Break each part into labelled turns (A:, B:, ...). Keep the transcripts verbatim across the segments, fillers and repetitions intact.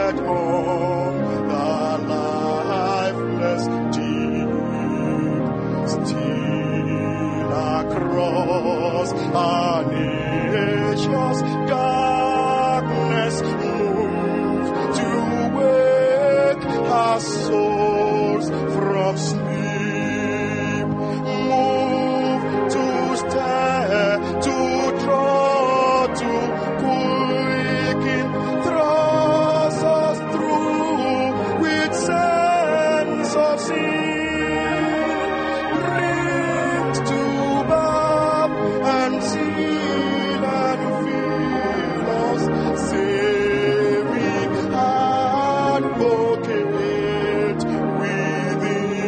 A: at home, the lifeless deep, still across our nation's darkness move to wake our souls from sleep, move to stare, to draw, to quicken, thrust us through with sense of sin, bring to bath and seal and fill us, saving advocate within.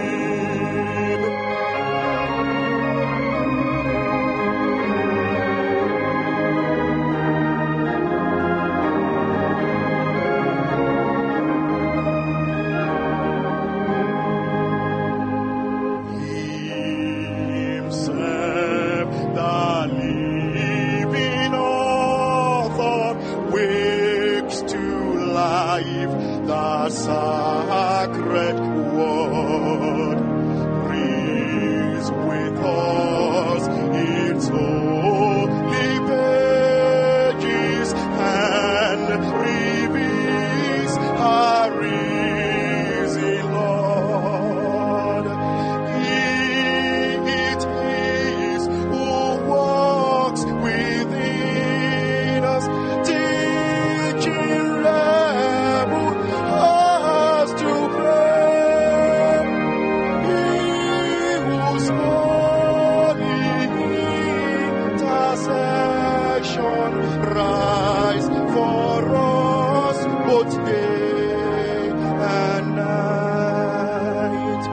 A: Himself, the living author, wakes to life the sacred word, reads with us its holy pages, and reveals our risen Lord. He it is who walks within us, teaching rebel hearts to pray. He whose holy intercession rise for us both day and night.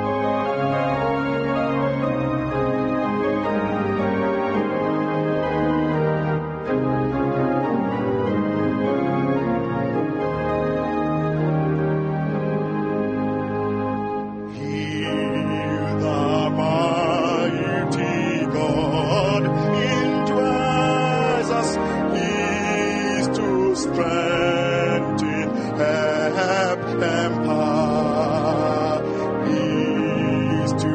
A: Hear the mighty God indwells us, is to strengthen, help, empower, is to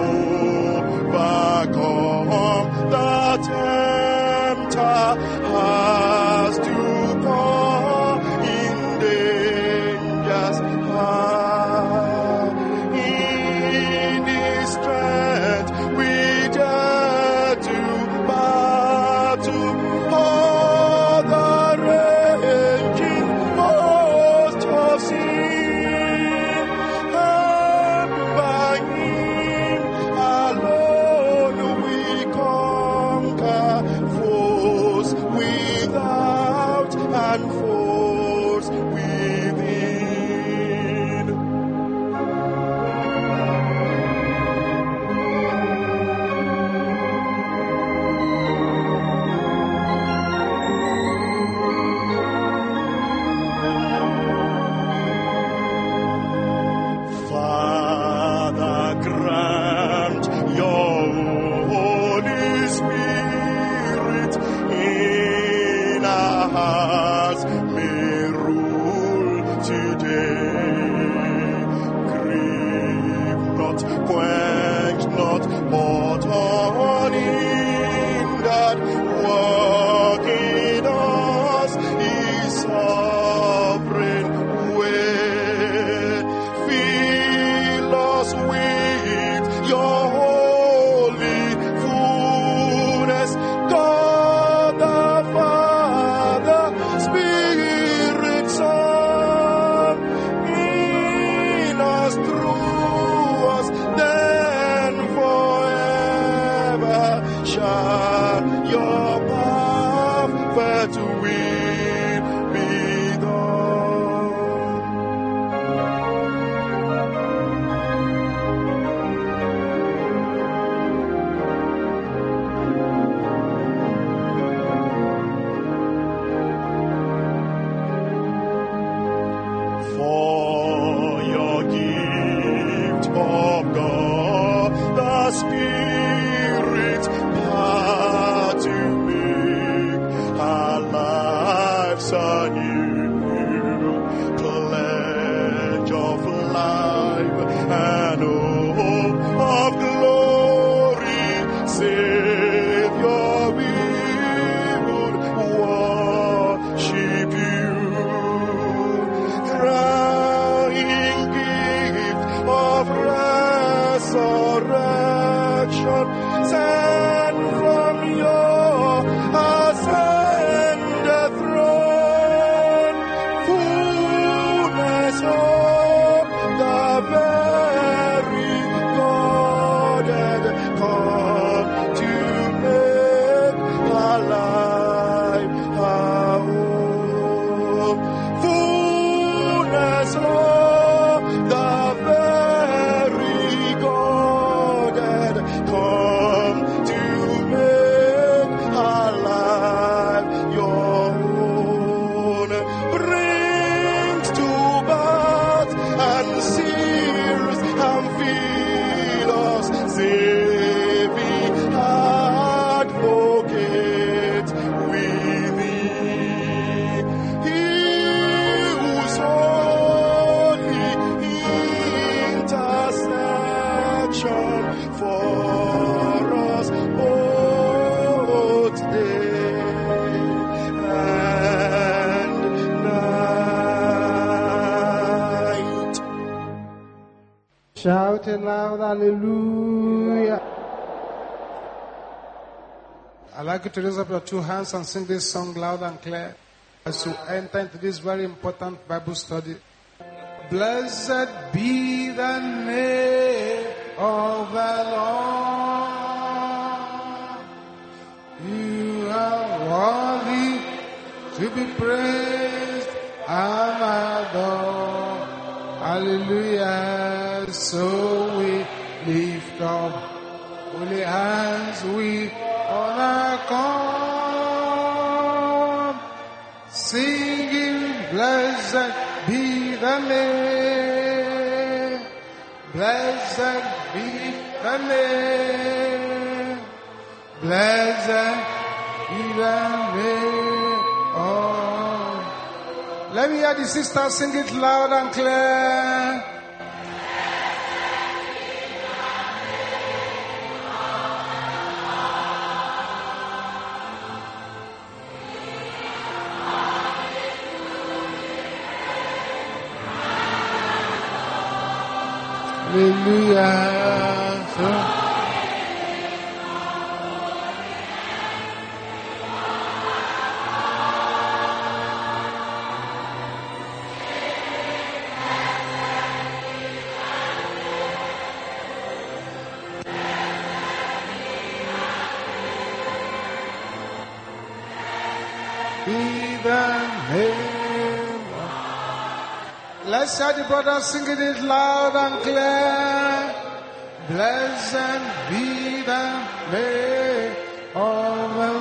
A: overcome the tempter, has to come in danger's hour. In His strength we dare to battle all the raging host of sin, and by Him alone we conquer foes without and foes within. Father, grant your Holy Spirit in our hearts may rule today. Grieve not, quench not, but unhindered work in us His sovereign way. Fill us with your holy fullness, God the Father, Spirit, Son, in us, through us, then forever shall your perfect will be done. For your gift of God, the Spirit, power to make our lives anew, cleanse saw the very God had come to make alive your own, brings to birth and seals and fill us, saving advocate with thee. He whose holy intercession for us both day and night.
B: Shout it loud, hallelujah. I'd like you to raise up your two hands and sing this song loud and clear as you enter into this very important Bible study. Blessed be the name of the Lord. You are worthy to be praised and adored. Hallelujah. So we lift up holy hands, we honor God, singing, blessed be the name, blessed be the name, blessed be the name. Oh, let me hear the sisters sing it loud and clear. Hallelujah. So, be the name. Let's hear the brothers singing it loud and clear. Blessed be the name of the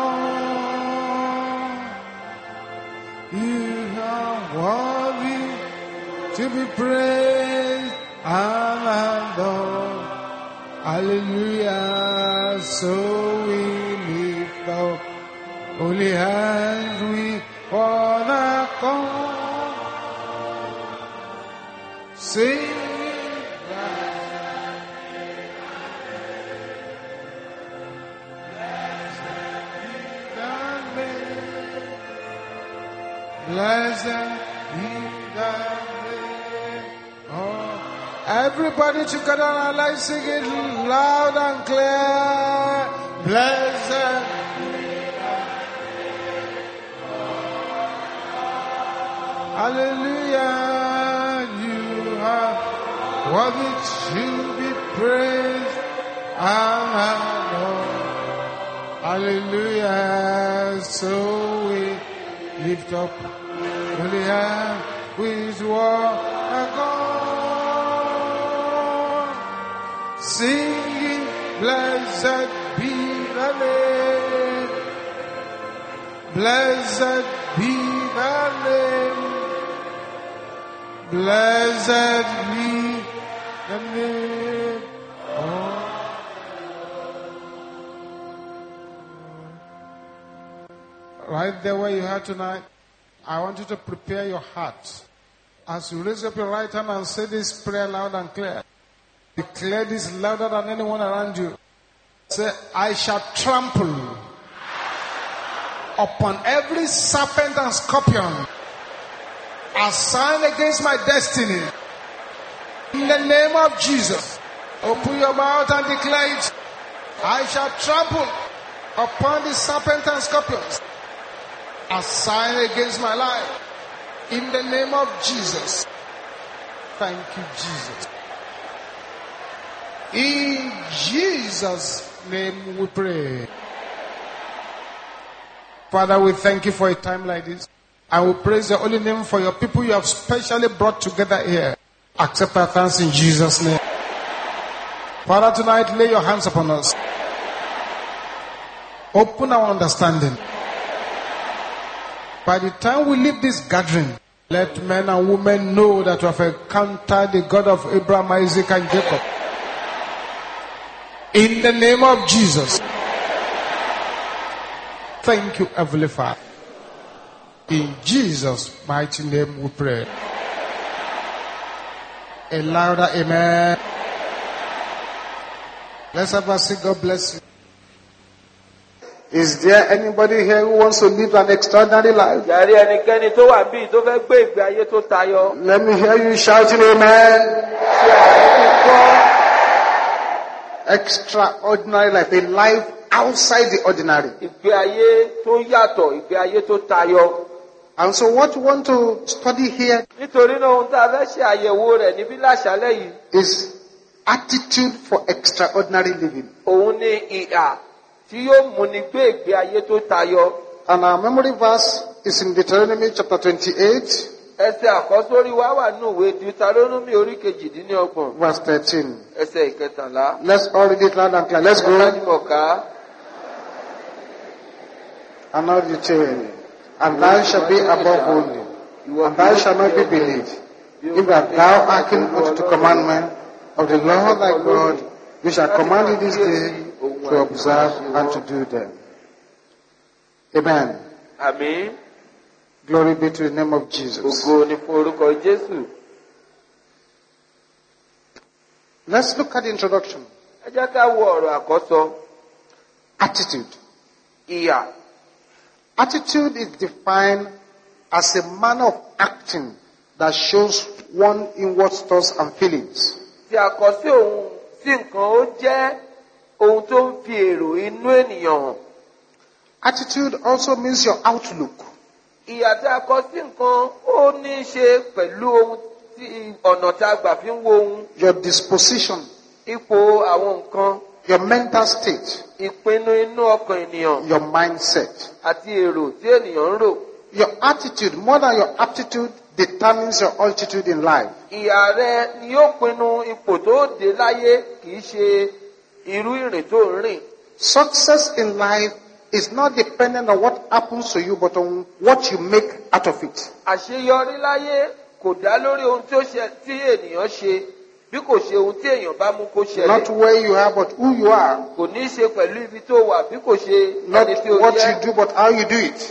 B: Lord. You are worthy to be praised and adored. Hallelujah. So we lift up holy hands, we honor God, sing. Blessed be the name of everybody together and let's sing it loud and clear. Blessed be the name of hallelujah. You are worthy to be praised and adored. Hallelujah. So we lift up holy hand with one accord, singing, blessed be the name, blessed be the name, blessed be the name. Oh. Right there where you are tonight, I want you to prepare your heart. As you raise up your right hand and say this prayer loud and clear, declare this louder than anyone around you. Say, I shall trample upon every serpent and scorpion assigned against my destiny. In the name of Jesus, open your mouth and declare it. I shall trample upon the serpent and scorpions assigned against my life. In the name of Jesus. Thank you, Jesus. In Jesus' name we pray. Father, we thank you for a time like this. I will praise your holy name for your people you have specially brought together here. Accept our thanks in Jesus' name. Father, tonight lay your hands upon us. Open our understanding. By the time we leave this gathering, let men and women know that we have encountered the God of Abraham, Isaac, and Jacob. In the name of Jesus. Thank you, Heavenly Father. In Jesus' mighty name we pray. A louder amen. Let's have a sing. God bless you. Is there anybody here who wants to live an extraordinary life? Let me hear you shouting amen. Extraordinary life, a life outside the ordinary. And so what we want to study here is attitude for extraordinary living. And our memory verse is in Deuteronomy chapter twenty-eight, verse thirteen. Let's all read it loud and clear. Let's go. And now the chain. And thou shalt be above only, and thou shalt not be beneath, if that thou hearken unto the commandment of the Lord thy God, which I command you this day to observe and to do them. Amen.
C: Amen.
B: Glory be to the name of Jesus. Let's look at the introduction. Attitude. Attitude is defined as a manner of acting that shows one inward thoughts and feelings. Attitude also means your outlook. Your disposition. Your mental state. Your mindset. Your attitude, more than your aptitude, determines your altitude in life. Success in life is not dependent on what happens to you, but on what you make out of it. Not where you are, but who you are. Not what you do, but how you do it.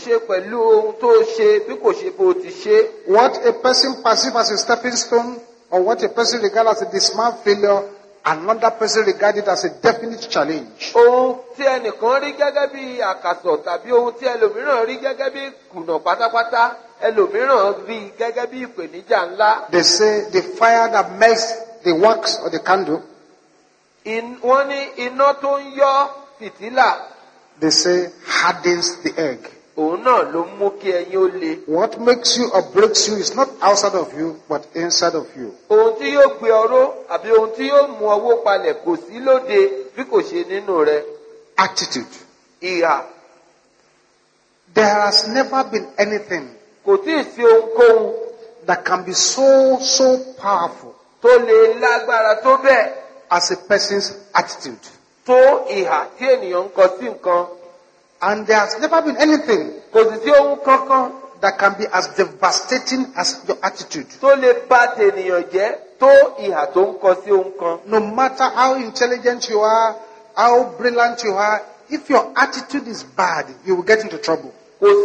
B: What a person perceives as a stepping stone, or what a person regards as a dismal failure, another person regards it as a definite challenge. They say the fire that melts the wax or the candle, they say hardens the egg. What makes you or breaks you is not outside of you, but inside of you. Attitude. There has never been anything that can be so, so powerful as a person's attitude. And there has never been anything that can be as devastating as your attitude. No matter how intelligent you are, how brilliant you are, if your attitude is bad, you will get into trouble. No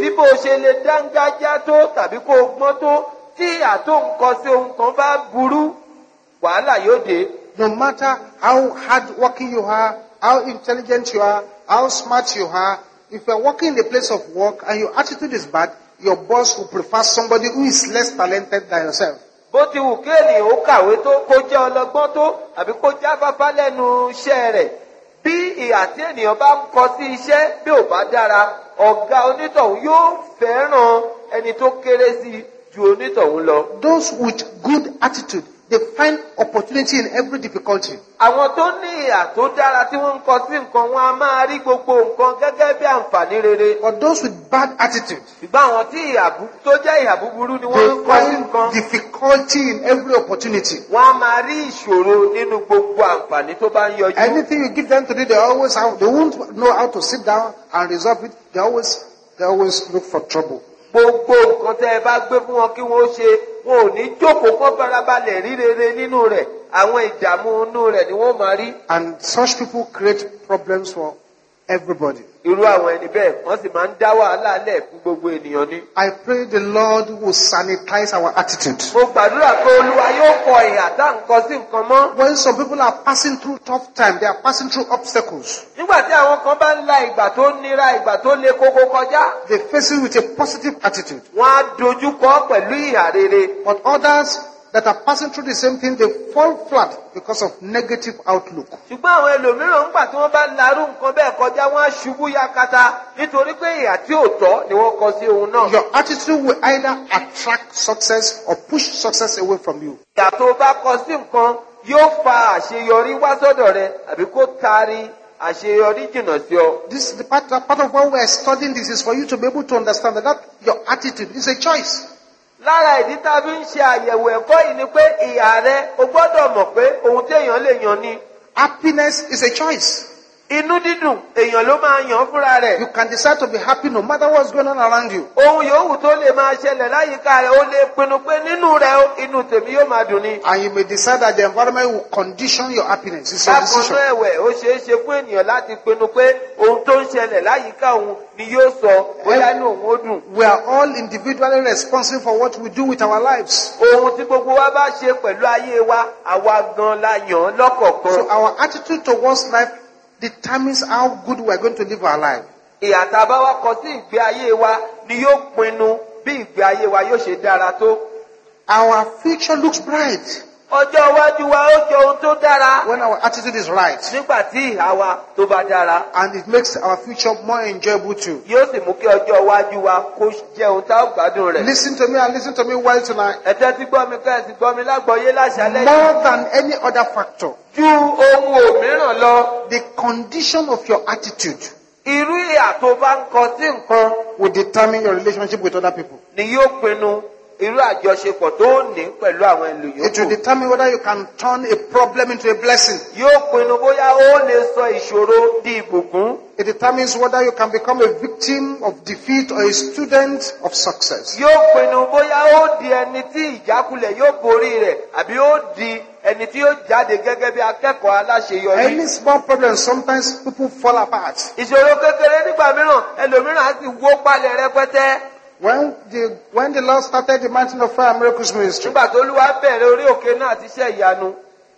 B: matter how hard working you are, how intelligent you are, how smart you are, if you are working in a place of work and your attitude is bad, your boss will prefer somebody who is less talented than yourself. Those with good attitude
C: they find opportunity in every difficulty.
D: Àwọn tó ní ìhà tó dára tí wọ́n ń kọ sí nǹkan wọn a máa rí gbogbo nǹkan gẹ́gẹ́ bí àǹfààní rere.
C: But those with bad attitude,
D: Ṣùgbọ́n àwọn tí ìhà bú- tó jẹ́ ìhà búburú ni wọ́n
C: they
D: ń kọ sí nǹkan.
C: find difficulty in every opportunity.
D: Wọ́n á máa rí ìṣòro nínú gbogbo àǹfààní tó bá ń yọjú.
C: Anything you give them to do, they always have, they won't know how to sit down and resolve it. They always, they always look for trouble.
D: Gbogbo nǹkan tẹ́ ẹ bá gbé fún wọn kí wọ́n ṣe, wọn ò ní jókòó kán farabalẹ̀ rí rere nínú rẹ̀. Àwọn ìdààmú inú rẹ̀ ni wọ́n máa rí.
C: And such people create problems for everybody.
D: Irú àwọn ẹni bẹ́ẹ̀ wọ́n sì máa ń dá wàhálà lẹ̀ fún gbogbo ènìyàn ni.
C: I pray the Lord will sanitize our attitude.
D: Mo gbàdúrà pé Olúwa yóò kọ ìhà tá à ń kọ sí nǹkan mọ́.
C: When some people are passing through tough time, they are passing through obstacles.
D: Nígbà tí àwọn kan bá ń la ìgbà tó nira ìgbà tó le kókó kọjá,
C: They face it with a positive attitude.
D: wọ́n á dojú kọ pẹ̀lú ìhà rere.
C: But others that are passing through the same thing, they fall flat because of negative outlook.
D: Ṣùgbọ́n àwọn ẹlòmíràn ńgbà tí wọ́n bá larú nǹkan bẹ́ẹ̀ kọjá, wọ́n á ṣubú yakata nítorí pé ìhà tí ò tọ́ ni wọ́n kọ sí ohun náà.
C: Your attitude will either attract success or push success away from you.
D: Ìhà tó bá kọ sí nǹkan yóò fa àṣeyọrí wá sọ́dọ̀ rẹ àbí kó taari àṣeyọrí jìnnà sí ọ.
C: This the part, part of what we are studying. This is for you to be able to understand that, that your attitude is a choice.
D: Lára ìdí tá a fi ń ṣe àyẹ̀wò ẹ̀kọ́ yìí ni pé ìhà rẹ o gbọ́dọ̀ mọ̀ pé ohun tí èèyàn lè yàn ni.
C: Happiness is a choice.
D: Inú dídùn èèyàn ló máa yàn fúnra rẹ̀.
C: You can decide to be happy no matter what's going on around you.
D: Ohun yòówù tó lè máa ṣẹlẹ̀ láyìíká rẹ̀ ó lè pinnu pé nínú rẹ̀ o, inú tèmi yóò máa dùn ni.
C: And you may decide that the environment will condition your happiness. It's your
D: Bákan
C: decision.
D: náà ẹ̀wẹ̀ ó ṣeé ṣe fún ènìyàn láti pinnu pé ohun tó ń ṣẹlẹ̀ láyìíká òun ni yóò sọ bóyá inú òun ó dùn.
C: We are all individually responsible for what we do with our lives.
D: Ohun tí gbogbo wa bá ṣe pẹ̀lú ayé wa, àwa gan la yàn án lọ́kọ̀ọ̀kan.
C: So our attitude towards life determines how good we are going to live our life.
D: Ìhà tá a bá wá kọ sí ìgbé ayé wa ni yóò pinnu bí ìgbé ayé wa yóò ṣe dára tó.
C: Our future looks bright
D: Ọjọ́ iwájú wa ó jẹ ohun tó dára
C: when our attitude is right.
D: nígbà tí ìhà wa tó bá dára.
C: And it makes our future more enjoyable too.
D: Yóò sì mú kí ọjọ́ iwájú wa kó jẹ ohun tá a gbádùn rẹ̀.
C: Listen to me and listen to me well tonight.
D: Ẹ tẹ́tí gbọ́ mi ká ẹ sì gbọ́ mi lágbọ́yé láṣálẹ́ yìí.
C: More than any other factor,
D: Ju ohun òmíràn lọ,
C: the condition of your attitude
D: irú ìhà tó bá ń kọ sí nǹkan
C: will determine your relationship with other people.
D: ni yóò pinnu irú àjọṣepọ̀ tó ní pẹ̀lú àwọn
C: It will
D: ẹlòyókù.
C: determine whether you can turn a problem into a blessing.
D: Yóò pinnu bóyá ó lè sọ ìṣòro di ìbùkún.
C: It determines whether you can become a victim of defeat or a student of success.
D: Yóò pinnu bóyá ó di ẹni tí ìjákulẹ̀ yóò borí rẹ̀ àbí ó di ẹni tí yóò jáde gẹ́gẹ́ bí akẹ́kọ̀ọ́ aláṣeyọrí.
C: Any small problem, sometimes people fall apart.
D: Ìṣòro kékeré nígbà mìíràn ẹlòmíràn á sì wó palẹ̀ rẹpẹtẹ.
C: When the, when the Lord started the Mountain of Fire and Miracles Ministry,
D: Nígbà tó Olúwa bẹ̀rẹ̀ orí òkè náà àti iṣẹ́ ìyanu,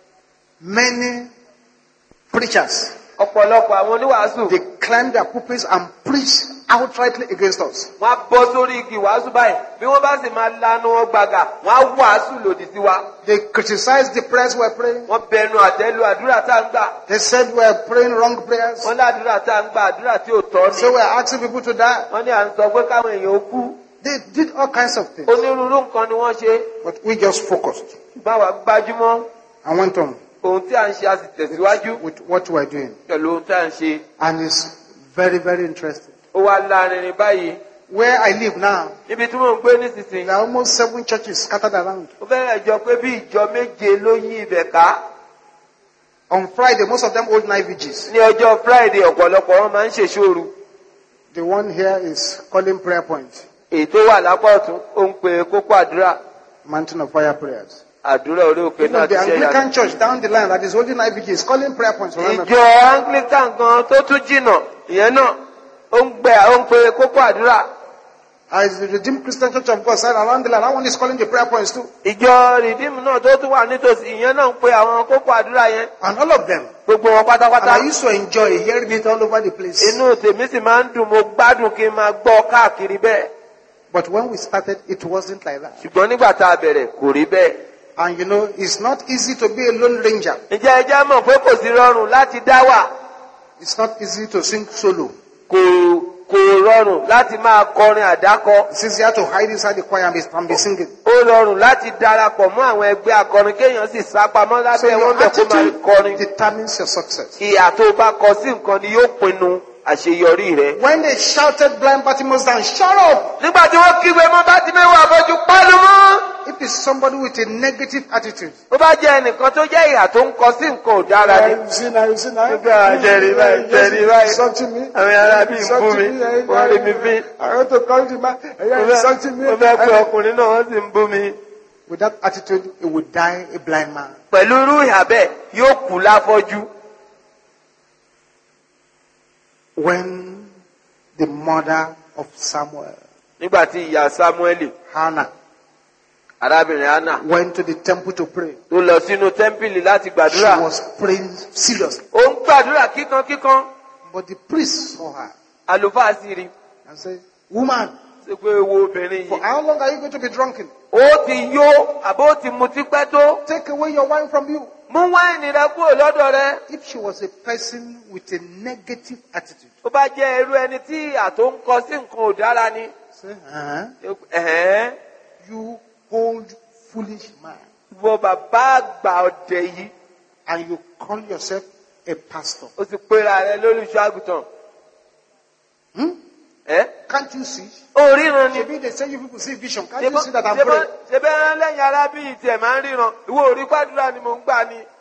C: many preachers,
D: ọ̀pọ̀lọpọ̀ àwọn oníwàásù
C: they climbed their pulpits and preached outrightly against us.
D: wọ́n á bọ́ sórí igi wàásù báyìí bí wọ́n bá sì máa lanu wọn gbàgà wọ́n á wàásù lòdì sí wa.
C: They criticized the prayers we were praying.
D: Wọ́n bẹnu àtẹ́lu àdúrà tá à ń gbà.
C: They said we were praying wrong prayers.
D: Wọ́n ládùúrà tá à ń gbà àdúrà tí ò tọ́
C: So
D: ni.
C: we are asking people to die.
D: Wọ́n ní à ń sọ pé káwọn èèyàn ó kú.
C: They did all kinds of things.
D: Onírúurú nǹkan ni wọ́n ṣe.
C: But we just focused
D: Báwa gbájúmọ́
C: and went on
D: ohun tí à ń ṣe a sì tẹ̀síwájú
C: with what we were doing.
D: pẹ̀lú ohun tí à ń ṣe.
C: And it's very, very interesting.
D: Ó wá lárinrin báyìí.
C: Where I live now,
D: Níbi tí mò ń gbé nísinsìnyí,
C: there are almost seven churches scattered around.
D: ó fẹ́rẹ̀ jọ pé bí ìjọ méje ló yí ibẹ̀ ká.
C: On Friday, most of them hold night vigils.
D: Ní ọjọ́ Friday ọ̀pọ̀lọpọ̀ wọn máa ń ṣèṣòru.
C: The one here is calling prayer point,
D: Èyí tó wà lápá ọ̀tún ó ń pe kókó àdúrà.
C: Mountain of Fire prayers.
D: Àdúrà orí òkè
C: You know,
D: náà ti
C: the
D: ṣe ìyanu.
C: Anglican church down the line that is holding night vigils, calling prayer points. Remember?
D: Ìjọ Anglican gan tó tún jìnnà ìyẹn náà ó ń gbẹ ó ń pe kókó àdúrà.
C: As the Redeemed Christian Church of God said around the line, that one is calling the prayer points too.
D: Ìjọ Redeem náà tó tún wà nítòsí ìyẹn náà ń pe àwọn kókó àdúrà yẹn.
C: And all of them.
D: Gbogbo wọn
C: And
D: pátápátá.
C: I used to enjoy hearing it all over the place.
D: Inú tèmi sì máa ń dùn mo gbádùn kí n máa gbọ́ káàkiri bẹ́ẹ̀.
C: But when we started, it wasn't like that.
D: Ṣùgbọ́n nígbà tá a bẹ̀rẹ̀ kò rí bẹ́ẹ̀.
C: And you know, it's not easy to be a lone ranger.
D: Ǹjẹ́ ẹ jẹ́ mọ̀ pé kò sí rọrùn láti dá wà?
C: It's not easy to sing solo.
D: Kò kò rọrùn láti máa kọrin àdákọ.
C: It's easier to hide inside the choir and be, and be singing.
D: Ó rọrùn láti darapọ̀ mọ́ àwọn ẹgbẹ́ akọrin kéèyàn sì sá pamọ́
C: So
D: lábẹ́
C: your
D: wọn bẹ̀ kó máa
C: attitude
D: kọrin.
C: determines your success.
D: Ìhà tó bá kọ sí nǹkan ni yóò pinnu àṣeyọrí rẹ.
C: When they shouted blind Bartimaeus down, shut up!
D: Nígbà tí wọ́n kígbe mọ́ Bátíméù afọ́jú pálú mọ́.
C: If it's somebody with a negative attitude,
D: Ó bá jẹ́ ẹnìkan tó jẹ́ ìhà tó ń kọ sí nǹkan ò dára ni.
A: You see now, you see now.
D: Nígbà jẹ́rìí báyìí jẹ́rìí báyìí.
A: Insulting me.
D: Àwọn ará bí ń bú mi, wọ́n rí mi fín.
A: I want to call the man.
D: Mo
A: You are
D: fẹ́
A: insulting me.
D: mo fẹ́ pe ọkùnrin náà wọ́n sì ń bú mi.
C: with that attitude, he would die a blind man.
D: Pẹ̀lú irú ìhà bẹ́ẹ̀ yóò kú láfọ́jú.
C: When the mother of Samuel,
D: Nígbà tí ìyá Sámúẹ́lì,
C: Hannah,
D: arábìnrin Hánà,
C: went to the temple to pray,
D: tó lọ sínú tẹ́ḿpìlì láti
C: she
D: gbàdúrà.
C: was praying seriously.
D: Ó ń gbàdúrà kíkankíkan.
C: But the priest saw her
D: Àlùfáà sì rí.
C: and said, "Woman,
D: Ṣé pé wo obìnrin
C: for
D: yìí?
C: how long are you going to be drunken?
D: Ó ti yó àbó ó ti mutí pẹ́ tó.
C: Take away your wine from you."
D: Mú wáìnì rẹ kúrò lọ́dọ̀ rẹ.
C: If she was a person with a negative attitude,
D: Ó bá jẹ́ irú ẹni tí ìhà tó ń kọ sí nǹkan ò dára ni.
C: say, uh-huh,
D: Ẹ̀hẹ́n.
C: you old foolish man,
D: Wọ bàbá àgbà ọ̀dẹ̀ yìí.
C: and you call yourself a pastor.
D: Ó sì pera rẹ lólùṣọ́ àgùntàn.
C: Hmm?
D: Ẹ́
C: Can't you see?
D: ó ríran ni.
C: Maybe they say you people see vision. Can't you see that I'm praying?
D: Ṣé bẹ́ẹ̀ lẹ́yìn arábìnrin tiẹ̀ máa ń ríran? Ìwọ ò rí gbàdúrà ni mò ń gbà ni.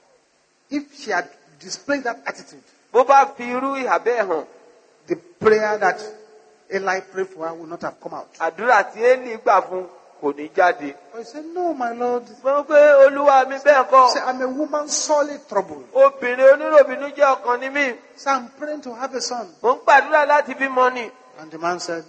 C: If she had displayed that attitude,
D: Bó bá fi irú ìhà bẹ́ẹ̀ hàn,
C: the prayer that Eli prayed for her would not have come out.
D: àdúrà tí Élì gbà fún kò ní jáde.
C: But he said, "No, my Lord.
D: Mo pé Olúwa mi bẹ́ẹ̀ kọ́.
C: Say, I'm a woman sorely troubled.
D: Obìnrin oníròbìnú jẹ́ ọkàn ni mí.
C: So I'm praying to have a son."
D: Mo ń gbàdúrà láti bímọ ni.
C: And the man said,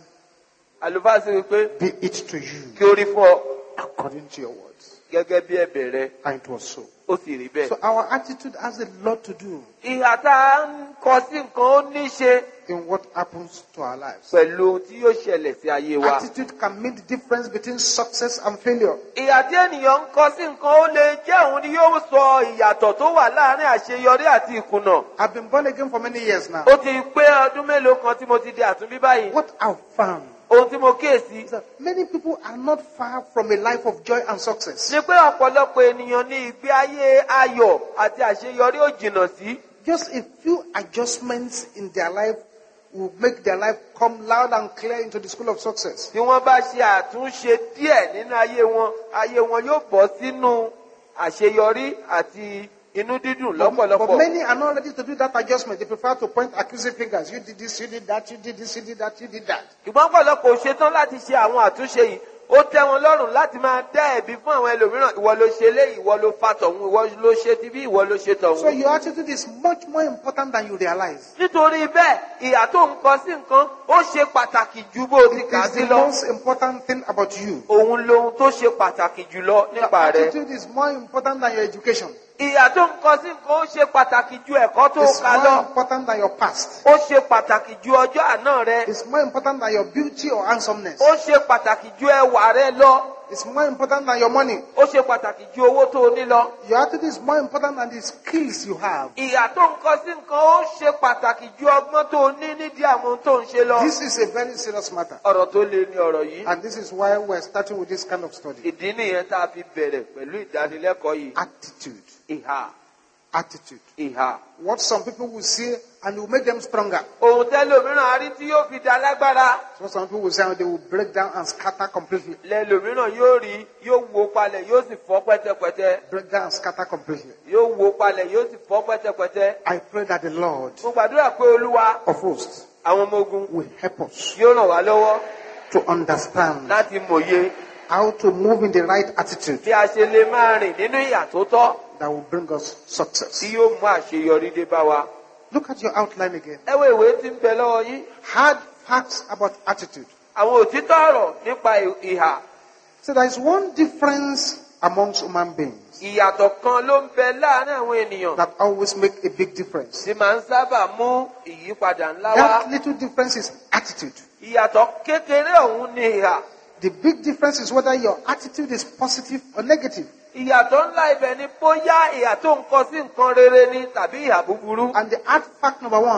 D: Àlùfáà sì wí pé
C: "Be it to you
D: kí ó rí fún ọ
C: according to your words."
D: gẹ́gẹ́ bí ẹ̀bẹ̀ rẹ.
C: And it was so.
D: Ó sì rí bẹ́ẹ̀.
C: So our attitude has a lot to do
D: Ìhà tá a ń kọ sí nǹkan ó ní ṣe
C: in what happens to our lives.
D: pẹ̀lú ohun tí yóò ṣẹlẹ̀ sí ayé wa.
C: Attitude can make the difference between success and failure.
D: Ìhà tí ènìyàn ń kọ sí nǹkan ó lè jẹ́ òun ni yóò sọ ìyàtọ̀ tó wà láàárín àṣeyọrí àti ìkùnà.
C: I've been born again for many years now.
D: Ó ti pé ọdún mélòó kan tí mo ti di àtúnbí báyìí.
C: What I've found
D: Ohun tí mo kíyèsí
C: is that many people are not far from a life of joy and success.
D: ni pé ọ̀pọ̀lọpọ̀ ènìyàn ní ìgbé ayé ayọ̀ àti àṣeyọrí ò jìnnà sí.
C: Just a few adjustments in their life will make their life come loud and clear into the school of success.
D: Bí wọ́n bá ṣe àtúnṣe díẹ̀ nínú ayé wọn, ayé wọn yóò bọ́ sínú àṣeyọrí àti inú dídùn
C: But, but
D: lọ́pọ̀lọpọ̀.
C: many are not ready to do that adjustment. They prefer to point accusing fingers. You did this, you did that, you did this, you did that, you did that.
D: Ṣùgbọ́n ọ̀pọ̀lọpọ̀ ò ṣetán láti ṣe àwọn àtúnṣe yìí. Ó tẹ́ wọn lọ́rùn láti máa dá ẹ̀bi fún àwọn ẹlòmíràn. Ìwọ ló ṣe léyìí, ìwọ ló fa tọ̀hún, ìwọ ló ṣe tibí, ìwọ ló ṣe
C: So
D: tọ̀hún.
C: your attitude is much more important than you realize.
D: Nítorí bẹ́ẹ̀, ìhà tó ń kọ sí nǹkan ó ṣe pàtàkì ju bó o ti
C: It
D: kà á
C: is
D: sí
C: the
D: lọ.
C: most important thing about you.
D: Òun lohun tó ṣe pàtàkì jùlọ
C: Your
D: nípa rẹ̀.
C: attitude is more important than your education.
D: Ìhà tó ń kọ sí nǹkan ó ṣe pàtàkì ju ẹ̀kọ́ tó
C: It's
D: kà
C: more
D: lọ.
C: important than your past.
D: Ó ṣe pàtàkì ju ọjọ́ àná rẹ.
C: It's more important than your beauty or handsomeness.
D: Ó ṣe pàtàkì ju ẹwà rẹ lọ.
C: It's more important than your money.
D: Ó ṣe pàtàkì ju owó tó o ní lọ.
C: Your attitude is more important than the skills you have.
D: Ìhà tó ń kọ sí nǹkan ó ṣe pàtàkì ju ọgbọ́n tó o ní nídìí àwọn ohun tó ń ṣe lọ.
C: This is a very serious matter.
D: Ọ̀rọ̀ tó le ni ọ̀rọ̀ yìí.
C: And this is why we're starting with this kind of study.
D: Ìdí nìyẹn tá a fi bẹ̀rẹ̀ pẹ̀lú ìdánilẹ́kọ̀ọ́ yìí.
C: Attitude.
D: Ìhà,
C: Attitude.
D: ìhà.
C: What some people will say and it will make them stronger.
D: Ohun tẹ́lòmíràn á rí tí yóò fi dá lágbára.
C: So some people will say and they will break down and scatter completely.
D: Lẹ́lòmíràn yóò rí, yóò wó palẹ̀, yóò sì fọ́ pẹ́tẹ́pẹ́tẹ́.
C: Break down and scatter completely.
D: Yóò wó palẹ̀, yóò sì fọ́ pẹ́tẹ́pẹ́tẹ́.
C: I pray that the Lord
D: Mo gbàdúrà pé Olúwa
C: of hosts
D: àwọn ọmọ ogun
C: will help us
D: yóò ràn wá lọ́wọ́
C: to understand
D: láti mòye
C: how to move in the right attitude
D: bí a ṣe lè máa rìn nínú ìhà tó tọ́
C: that will bring us
D: tí
C: success.
D: yóò mú àṣeyọrí dé bá wa.
C: Look at your outline again.
D: Ẹ wo ìwé tí ń bẹ lọ́wọ́ yín.
C: Hard facts about attitude.
D: Àwọn òtítọ́ ọ̀rọ̀ nípa ìhà.
C: So there is one difference amongst human beings
D: Ìyàtọ̀ kan ló ń bẹ láàárín àwọn ènìyàn
C: that always make a big difference.
D: tí máa ń sábà mú ìyípadà ńlá wá.
C: That little difference is attitude.
D: Ìyàtọ̀ kékeré ọ̀hún ni ìhà.
C: The big difference is whether your attitude is positive or negative.
D: Ìyàtọ̀ ńlá ibẹ̀ ni bóyá ìhà tó ń kọ sí nǹkan rere ni tàbí ìhà búburú.
C: And the hard fact number one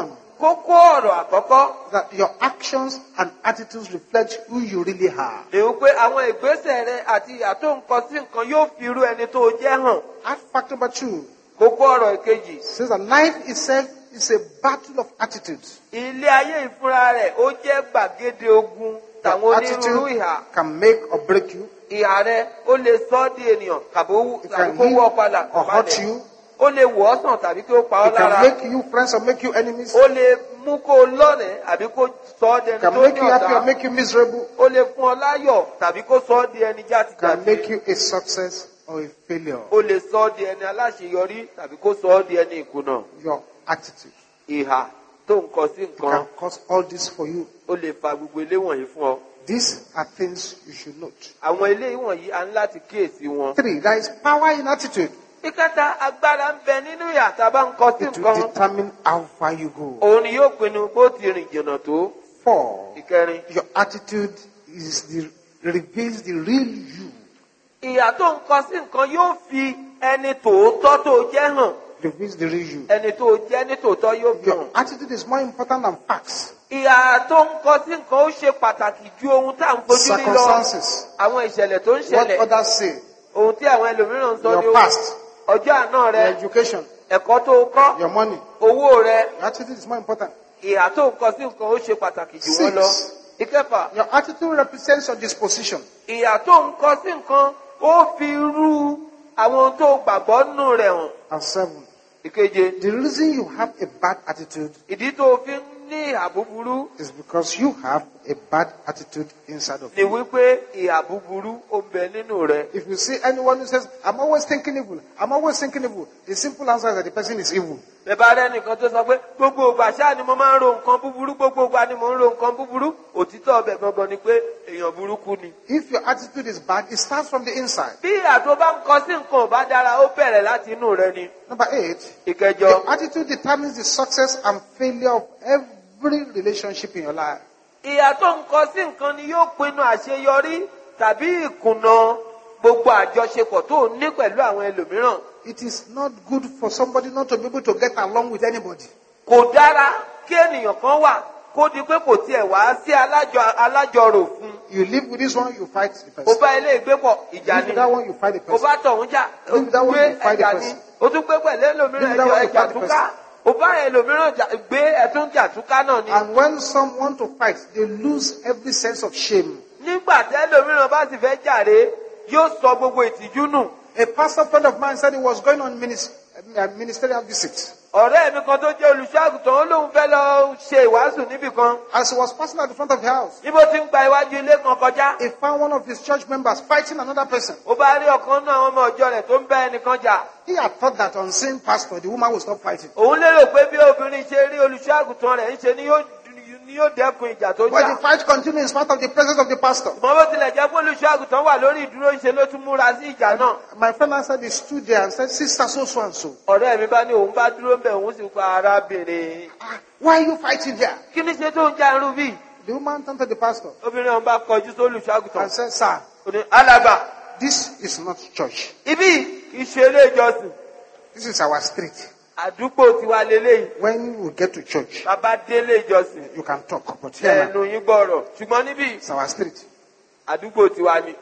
D: kókó ọ̀rọ̀ àkọ́kọ́
C: that your actions and attitudes reflect who you really are.
D: èyí pé àwọn ìgbésẹ̀ rẹ àti ìyà tó ń kọ sí nǹkan yóò fi irú ẹni tó jẹ́ hàn.
C: Act fact number two
D: kókó ọ̀rọ̀ ìkejì.
C: says that life itself is a battle of attitudes.
D: ilé ayé ìfúnra rẹ̀ ó jẹ́ gbàgede ogun tàwọn
C: Your
D: onírúurú ìhà.
C: attitude can make or break you.
D: ìhà rẹ ó lè sọ ọ́ di ènìyàn tàbí
C: It
D: kó
C: can
D: wọ́
C: heal
D: padà
C: or hurt
D: balẹ̀.
C: you.
D: ó lè wọ̀ ọ́ sàn tàbí kí ó pa ọ́
C: It can
D: lára.
C: make you friends or make you enemies.
D: ó lè mú kó o lọ́rẹ̀ẹ́ àbí kó sọ ọ́ di
C: It
D: ẹni
C: can
D: tó
C: make
D: ní
C: you happy or
D: ọ̀tá.
C: make you miserable.
D: ó lè fún ọ láyọ̀ tàbí kó sọ ọ́ di ẹni
C: It can
D: játijàti.
C: make you a success or a failure.
D: ó lè sọ ọ́ di ẹni aláṣeyọrí tàbí kó sọ ọ́ di ẹni ìkùnà.
C: Your attitude
D: ìhà tó ń kọ sí nǹkan
C: can cause all this for you.
D: ó lè fa gbogbo ilé wọ̀nyí fún ọ.
C: These are things you should note.
D: àwọn ilé wọ̀nyí a ní láti kíyèsí wọn.
C: Three, there is power in attitude.
D: ìkẹta agbára ń bẹ nínú ìhà tá a bá ń kọ sí
C: It will
D: nǹkan.
C: determine how far you go.
D: òun ni yóò pinnu bó ti rìn jìnnà tó.
C: Four,
D: ìkẹrin
C: your attitude is the reveals the real you.
D: ìhà tó ń kọ sí nǹkan yóò fi ẹni tòótọ́ tó jẹ́ hàn.
C: Reveals the real you.
D: ẹni tó jẹ́ ní tòótọ́ yóò fi
C: Your
D: hàn.
C: attitude is more important than facts,
D: ìhà tó ń kọ sí nǹkan ó ṣe pàtàkì ju ohun tá à ń fojú rí lọ.
C: circumstances,
D: àwọn ìṣẹ̀lẹ̀ tó ń
C: what
D: ṣẹlẹ̀
C: others say,
D: ohun tí àwọn ẹlòmíràn ń sọ ní
C: your past,
D: ọjọ́ àná rẹ
C: your education,
D: ẹ̀kọ́ tó kọ́
C: your money.
D: owó rẹ
C: Your attitude is more important.
D: ìhà tó ń kọ sí nǹkan ó ṣe pàtàkì jù wọ́n lọ.
C: Six,
D: ìkẹfà
C: your attitude represents your disposition.
D: ìhà tó ń kọ sí nǹkan ó fi rú àwọn ohun tó gbàgbọ́ nù rẹ̀ hàn.
C: And seven,
D: ìkeje
C: the reason you have a bad attitude
D: ìdí tó fi ń ní ìhà búburú
C: is because you have a bad attitude inside of
D: ni
C: you.
D: wípé ìhà búburú ó ń bẹ nínú rẹ.
C: If you see anyone who says, I'm always thinking evil, I'm always thinking evil, the simple answer is that the person is evil.
D: bẹ́ẹ̀ rẹ nìkan tó sọ pé gbogbo ìgbà ṣáà ni mo máa ń ro nǹkan búburú gbogbo ìgbà ni mo ń ro nǹkan búburú òtítọ́ ọbẹ̀ gangan ni pé èèyàn burúkú ni.
C: If your attitude is bad, it starts from the inside.
D: bí ìhà tó bá ń kọ sí nǹkan ò bá dára ó bẹ̀rẹ̀ láti inú rẹ ni.
C: Number eight,
D: ìkẹjọ
C: your attitude determines the success and failure of every relationship in your life.
D: ìhà tó ń kọ sí nǹkan ni yóò pinnu àṣeyọrí tàbí ìkùnà gbogbo àjọṣepọ̀ tó ní pẹ̀lú àwọn ẹlòmíràn.
C: It is not good for somebody not to be able to get along with anybody.
D: kò dára kí ènìyàn kan wà kó di pé kò tiẹ̀ wá sí alájọ alájọrò fún.
C: You live with this one, you fight the
D: ó
C: person.
D: bá ilé ìgbé pọ̀ ìjà
C: Live
D: ni
C: with that one, you fight the
D: ó
C: person.
D: bá tọ̀hún jà ó
C: Live with that one,
D: gbé
C: you fight the
D: ẹ̀jà ni
C: person.
D: ó tún gbé pẹ̀lú ẹlòmíràn
C: Live with that
D: ẹjọ́
C: one, you
D: ẹ̀jà
C: fight the
D: túká ó bá ẹlòmíràn jà- gbé ẹ̀tún jà túká náà ni.
C: And when some want to fight, they lose every sense of shame.
D: nígbà tí ẹlòmíràn bá sì fẹ́ jàre yóò sọ gbogbo ìtìjú nù.
C: A pastor friend of mine said he was going on minis- uh, ministerial visit.
D: ọ̀rẹ́ mi kan tó jẹ́ olùṣọ́àgùtàn ó lóun fẹ́ lọ ṣe ìwàásù níbì kan.
C: As he was passing at the front of the house,
D: níbo tí ń gba iwájú ilé kan kọjá.
C: he found one of his church members fighting another person.
D: ó bá rí ọ̀kan náà àwọn ọmọ ọjọ́ rẹ̀ tó ń bá ẹnìkan jà.
C: He had thought that on seeing pastor, the woman would stop fighting.
D: òun lérò pé bí obìnrin ṣe rí olùṣọ́àgùtàn rẹ̀ ń ṣe ni yóò ni yóò dẹ́kun ìjà tó
C: But
D: jà.
C: the fight continued in spite of the presence of the pastor.
D: ṣùgbọ́n bó tilẹ̀ jẹ́ pé olùṣọ́àgùtàn wà lórí ìdúró ń ṣe ló tún múra sí ìjà náà.
C: My friend answered, he stood there and said, Sister, so, so and so.
D: ọ̀rẹ́ mi bá ní òun bá dúró ń bẹ̀ òun sì pa arábìnrin.
C: "Ah, why are you fighting here?
D: kí ni ṣe tó ń já irú bí?
C: The woman turned to the pastor
D: obìnrin ọ̀hún bá kọjú sí olùṣọ́àgùtàn.
C: and said, Sir,
D: ó ní alàgbà
C: this is not church.
D: ibi kì í ṣe ilé ìjọsìn
C: This is our street.
D: àdúgbò tiwa lélẹ́yìí.
C: When we get to church,
D: bàbá délé ìjọsìn
C: you can talk, but here now,
D: ẹnu yín gbọ́rọ̀ ṣùgbọ́n níbí
C: it's our street.
D: àdúgbò tiwa ni.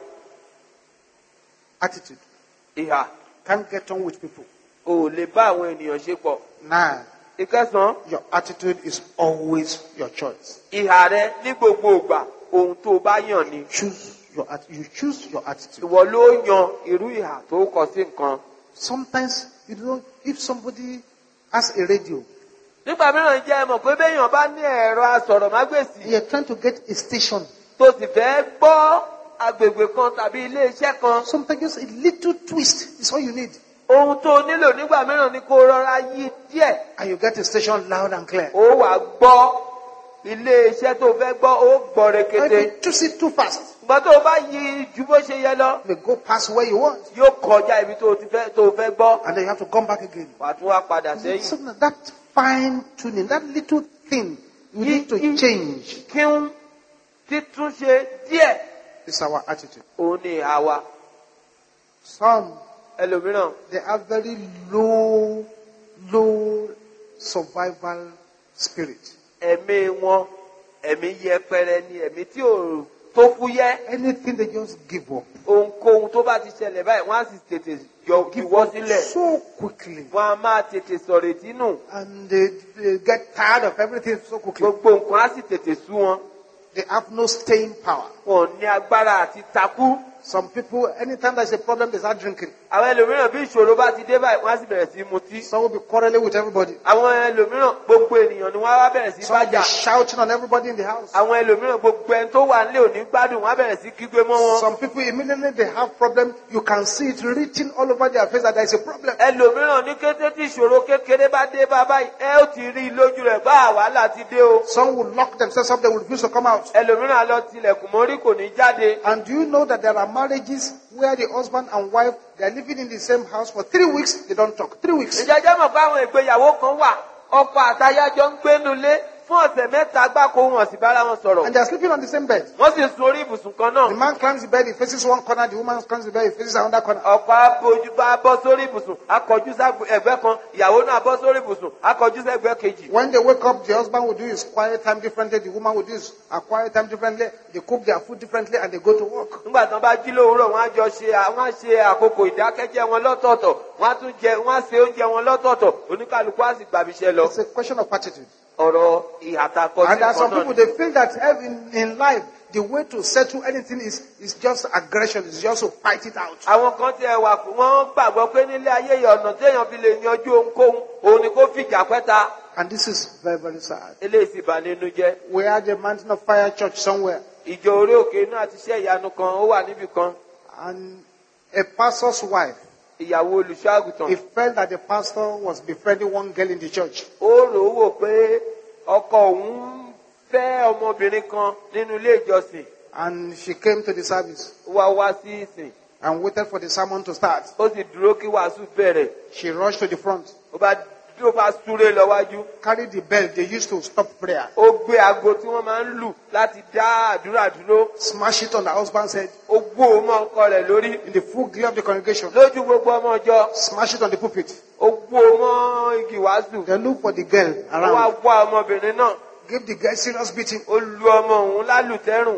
C: Attitude.
D: ìhà
C: Can't get on with people.
D: ò lè bá àwọn ènìyàn ṣe pọ̀.
C: Nine.
D: ìkẹsàn-án
C: Your attitude is always your choice.
D: ìhà rẹ ní gbogbo ìgbà ohun tó bá yàn ni.
C: Choose your at- you choose your attitude.
D: ìwọ ló yan irú ìhà tó kọ sí nǹkan.
C: Sometimes you know if somebody has a radio,
D: nígbà mìíràn jẹ́ ẹ mọ̀ pé béèyàn bá ní ẹ̀rọ asọ̀rọ̀mágbèsì
C: you're trying to get a station.
D: tó sì fẹ́ gbọ́ agbègbè kan tàbí ilé iṣẹ́ kan.
C: Sometimes just a little twist is all you need.
D: ohun tó nílò nígbà mìíràn ni kó rọra yí díẹ̀.
C: And you get a station loud and clear.
D: ó wà gbọ́ ilé iṣẹ́ tó fẹ́ gbọ́ ó gbọ́
C: And
D: rekete.
C: if you choose it too fast,
D: ìgbà tó o bá yí ju bó ṣe yẹ lọ
C: you may go past where you want.
D: yóò kọjá ibi tó o ti fẹ́ tó o fẹ́ gbọ́.
C: And then you have to come back again.
D: wà á tún wá padà sẹ́yìn.
C: So that fine tuning, that little thing you need to change
D: kí n títúnṣe díẹ̀
C: is our attitude.
D: òun ni ìhà wa.
C: Some,
D: ẹlòmíràn
C: they have very low, low survival spirit.
D: ẹ̀mí wọn ẹ̀mí yẹpẹrẹ ni ẹ̀mí tí ò tó fúyẹ́.
C: Anything they just give up.
D: ohunkóhun tó bá ti ṣẹlẹ̀ báyìí wọ́n á sì tètè yọ
C: Give
D: ìwọ́
C: up
D: sílẹ̀.
C: so quickly.
D: wọ́n á máa tètè sọ̀rètí nù.
C: And they, they get tired of everything so quickly.
D: gbogbo nǹkan á sì tètè sú wọn.
C: They have no staying power.
D: wọn ò ní agbára àti takú.
C: Some people, anytime there's a problem, they start drinking.
D: àwọn ẹlòmíràn bí ìṣòro bá ti dé báyìí wọ́n á sì bẹ̀rẹ̀ sí í mutí.
C: Some will be quarreling with everybody.
D: àwọn ẹlòmíràn gbogbo ènìyàn ni wọ́n á wá bẹ̀rẹ̀ sí í
C: Some will be
D: bájà.
C: shouting on everybody in the house.
D: àwọn ẹlòmíràn gbogbo ẹni tó wà nílé òní gbádùn wọ́n á bẹ̀rẹ̀ sí í kígbe mọ́ wọn.
C: Some people, immediately they have problem, you can see it written all over their face that there is a problem.
D: ẹlòmíràn ní kété tí ìṣòro kékeré bá dé bá báyìí ẹ ó ti rí i lójú rẹ̀ bá wàhálà ti dé o.
C: Some will lock themselves up, they will refuse to come out.
D: ẹlòmíràn lọ tilẹ̀kùn mórí kò ní jáde.
C: And do you know that there are marriages where the husband and wife, they are living in the same house for three weeks, they don't talk. Three weeks.
D: ìjọjọ́ mọ̀ pé àwọn ìgbéyàwó kan wà ọkọ àtayájọ́ ń gbénu lé fún ọ̀sẹ̀ mẹ́ta gbáko wọn sì bára wọn sọ̀rọ̀.
C: And they are sleeping on the same bed.
D: wọ́n sì sun orí ibùsùn kan náà.
C: The man climbs the bed, he faces one corner, the woman climbs the bed, he faces another corner.
D: ọkọ abojú bá bọ́ sórí ibùsùn akọjú sẹ́gbẹ́ kan ìyàwó náà bọ́ sórí ibùsùn akọjú sẹ́gbẹ́ kejì.
C: When they wake up, the husband will do his quiet time differently, the woman will do his a quiet time differently, they cook their food differently, and they go to work.
D: nígbà tí wọ́n bá jí lówùúrọ̀ wọ́n á jọ ṣe wọ́n á ṣe àkókò ìdákẹ́jẹ́ wọn lọ́tọ̀ọ̀tọ̀ wọ́n á tún jẹ wọ́n á ṣe oúnjẹ wọn lọ́tọ̀ọ̀tọ̀ oníkálukú á sì gbàbíṣẹ́ lọ.
C: It's a question of attitude.
D: ọ̀rọ̀ ìhàtàkọ sí
C: And there are some
D: nǹkan
C: people,
D: náà.
C: they feel that in, in life, the way to settle anything is, is just aggression, is just to fight it out.
D: àwọn kan tí ẹ wà fún wọn gbàgbọ́ pé nílé ayé yìí ọ̀nà téèyàn fi lè yanjú ohunkóhun òun ni kó fìjà pẹ́ta.
C: And this is very, very sad.
D: eléyìí sì bà nínú jẹ́.
C: We had a Mountain of Fire church somewhere,
D: ìjọ orí òkè náà ti ṣe ìyanu kan ó wà níbì kan.
C: and a pastor's wife,
D: ìyàwó olùṣọ́ àgùntàn.
C: he felt that the pastor was befriending one girl in the church.
D: ó rò ó wò pé ọkọ òun fẹ́ ọmọbìnrin kan nínú ilé ìjọsìn.
C: And she came to the service
D: ó wá wá sí ìsìn.
C: and waited for the sermon to start.
D: ó sì dúró kí wàásù bẹ̀rẹ̀.
C: She rushed to the front,
D: ó bá ó bá súré lọ wájú.
C: carried the bell they used to stop prayer,
D: ó gbé aago tí wọ́n máa ń lù láti dá àdúrà dúró.
C: smashed it on the husband's head
D: ó gbó o mọ́ ọkọ rẹ̀ lórí.
C: in the full glare of the congregation,
D: lójú gbogbo ọmọ ọjọ́.
C: smashed it on the pulpit.
D: ó gbó o mọ́ igi wàásù.
C: They looked for the girl
D: ó wá
C: around,
D: wá ọmọbìnrin náà.
C: gave the girl serious beating.
D: ó lu ọmọ òun lálùtẹ́rùn.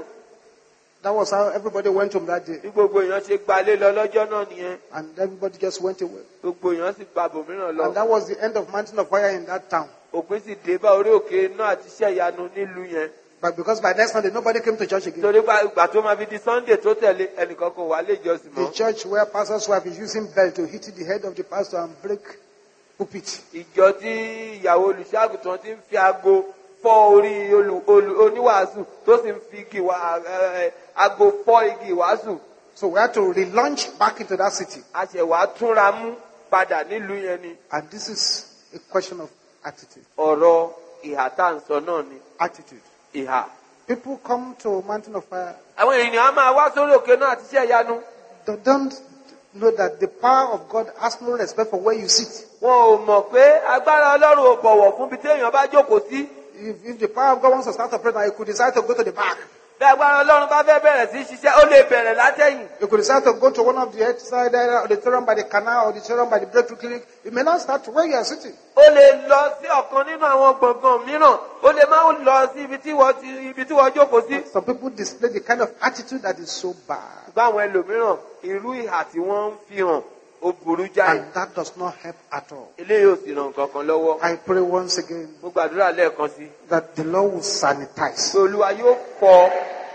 C: That was how everybody went home that day.
D: bí gbogbo èèyàn ṣe gbalé lọ lọ́jọ́ náà nìyẹn.
C: And everybody just went away.
D: gbogbo èèyàn sì gba bòmíràn lọ.
C: And that was the end of Mountain of Fire in that town.
D: òpin sì dé bá orí òkè náà àti iṣẹ́ ìyanu nílùú yẹn.
C: But because by next Sunday nobody came to church again.
D: torí gba ìgbà tó máa fi di Sunday tó tẹ̀lé ẹnìkan kò wá lé ìjọsìn
C: The
D: mọ́.
C: church where pastor's wife is using bell to hit the head of the pastor and break pulpit.
D: ìjọ tí ìyàwó olùṣọ́àgùntàn ti ń fi aago fọ́ orí olù- olù- oníwàásù tó sì ń fi igi wá- ẹ, ẹ, aago fọ́ igi ìwàásù.
C: So we had to relaunch back into that city.
D: a ṣẹ̀ wá túnra mú padà nílùú yẹn ni.
C: And this is a question of attitude.
D: ọ̀rọ̀ ìhà tá à ń sọ náà ni
C: Attitude.
D: ìhà.
C: People come to Mountain of Fire.
D: àwọn ènìyàn á máa wá sórí òkè náà àti iṣẹ́ ìyanu.
C: They don't know that the power of God has no respect for where you sit.
D: wọn ò mọ̀ pé agbára ọlọ́run ò bọ̀wọ̀ fún bí téèyàn bá jókòó sí.
C: If, if the power of God wants to start operating, you could decide to go to the back.
D: bí agbára ọlọ́run bá fẹ́ bẹ̀rẹ̀ sí ṣiṣẹ́ ó lè bẹ̀rẹ̀ látẹ̀yìn.
C: You could decide to go to one of the outside auditorium by the canal or the auditorium by the breakthrough clinic. You may not start where you are sitting.
D: ó lè lọ sí ọ̀kan nínú àwọn gbọ̀ngàn mìíràn ó lè má lọ sí ibi tí wọ́n ti ibi tí wọ́n jókòó sí.
C: Some people display the kind of attitude that is so bad.
D: ṣùgbọ́n àwọn ẹlòmíràn irú ìhà tí wọ́n ń fi hàn ó burú jáì.
C: And that does not help at all.
D: eléyìí ò sì ràn kankan lọ́wọ́.
C: I pray once again
D: mo gbàdúrà lẹ́ẹ̀kan sí.
C: that the Lord will sanitize
D: pé olúwa yóò fọ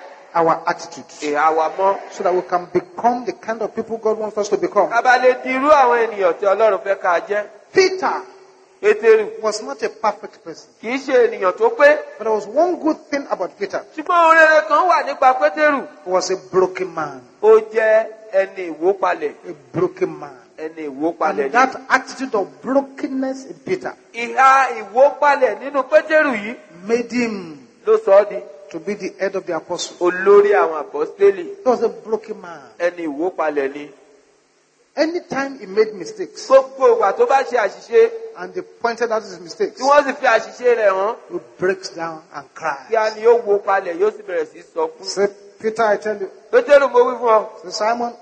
C: our attitudes
D: ìhà wa mọ́.
C: so that we can become the kind of people God wants us to become.
D: ká bá lè di irú àwọn ènìyàn tí ọlọ́run fẹ́ ká jẹ́.
C: Peter
D: pétérù
C: was not a perfect person,
D: kì í ṣe ènìyàn tó pé.
C: but there was one good thing about Peter.
D: ṣùgbọ́n ohun rere kan wà nípa pétérù.
C: He was a broken man.
D: ó jẹ́ ẹni ìwópalẹ̀.
C: A broken man.
D: ẹni ìwópalẹ̀
C: And
D: ni.
C: that attitude of brokenness in Peter
D: ìhà ìwópalẹ̀ nínú pétérù yìí
C: made him
D: ló sọ ọ́ di
C: to be the head of the apostles.
D: olórí àwọn àpọ́stélì.
C: He was a broken man.
D: ẹni ìwópalẹ̀ ni.
C: Anytime he made mistakes
D: gbogbo ìgbà tó bá ṣe àṣìṣe
C: and they pointed out his mistakes,
D: tí wọ́n sì fi àṣìṣe rẹ̀ hàn
C: he breaks down and
D: kí a
C: cries.
D: ní ó wó palẹ̀ yóò sì bẹ̀rẹ̀ sí sọkún.
C: Say, Peter, I tell you,
D: pétérù mo wí fún ọ
C: say, Simon,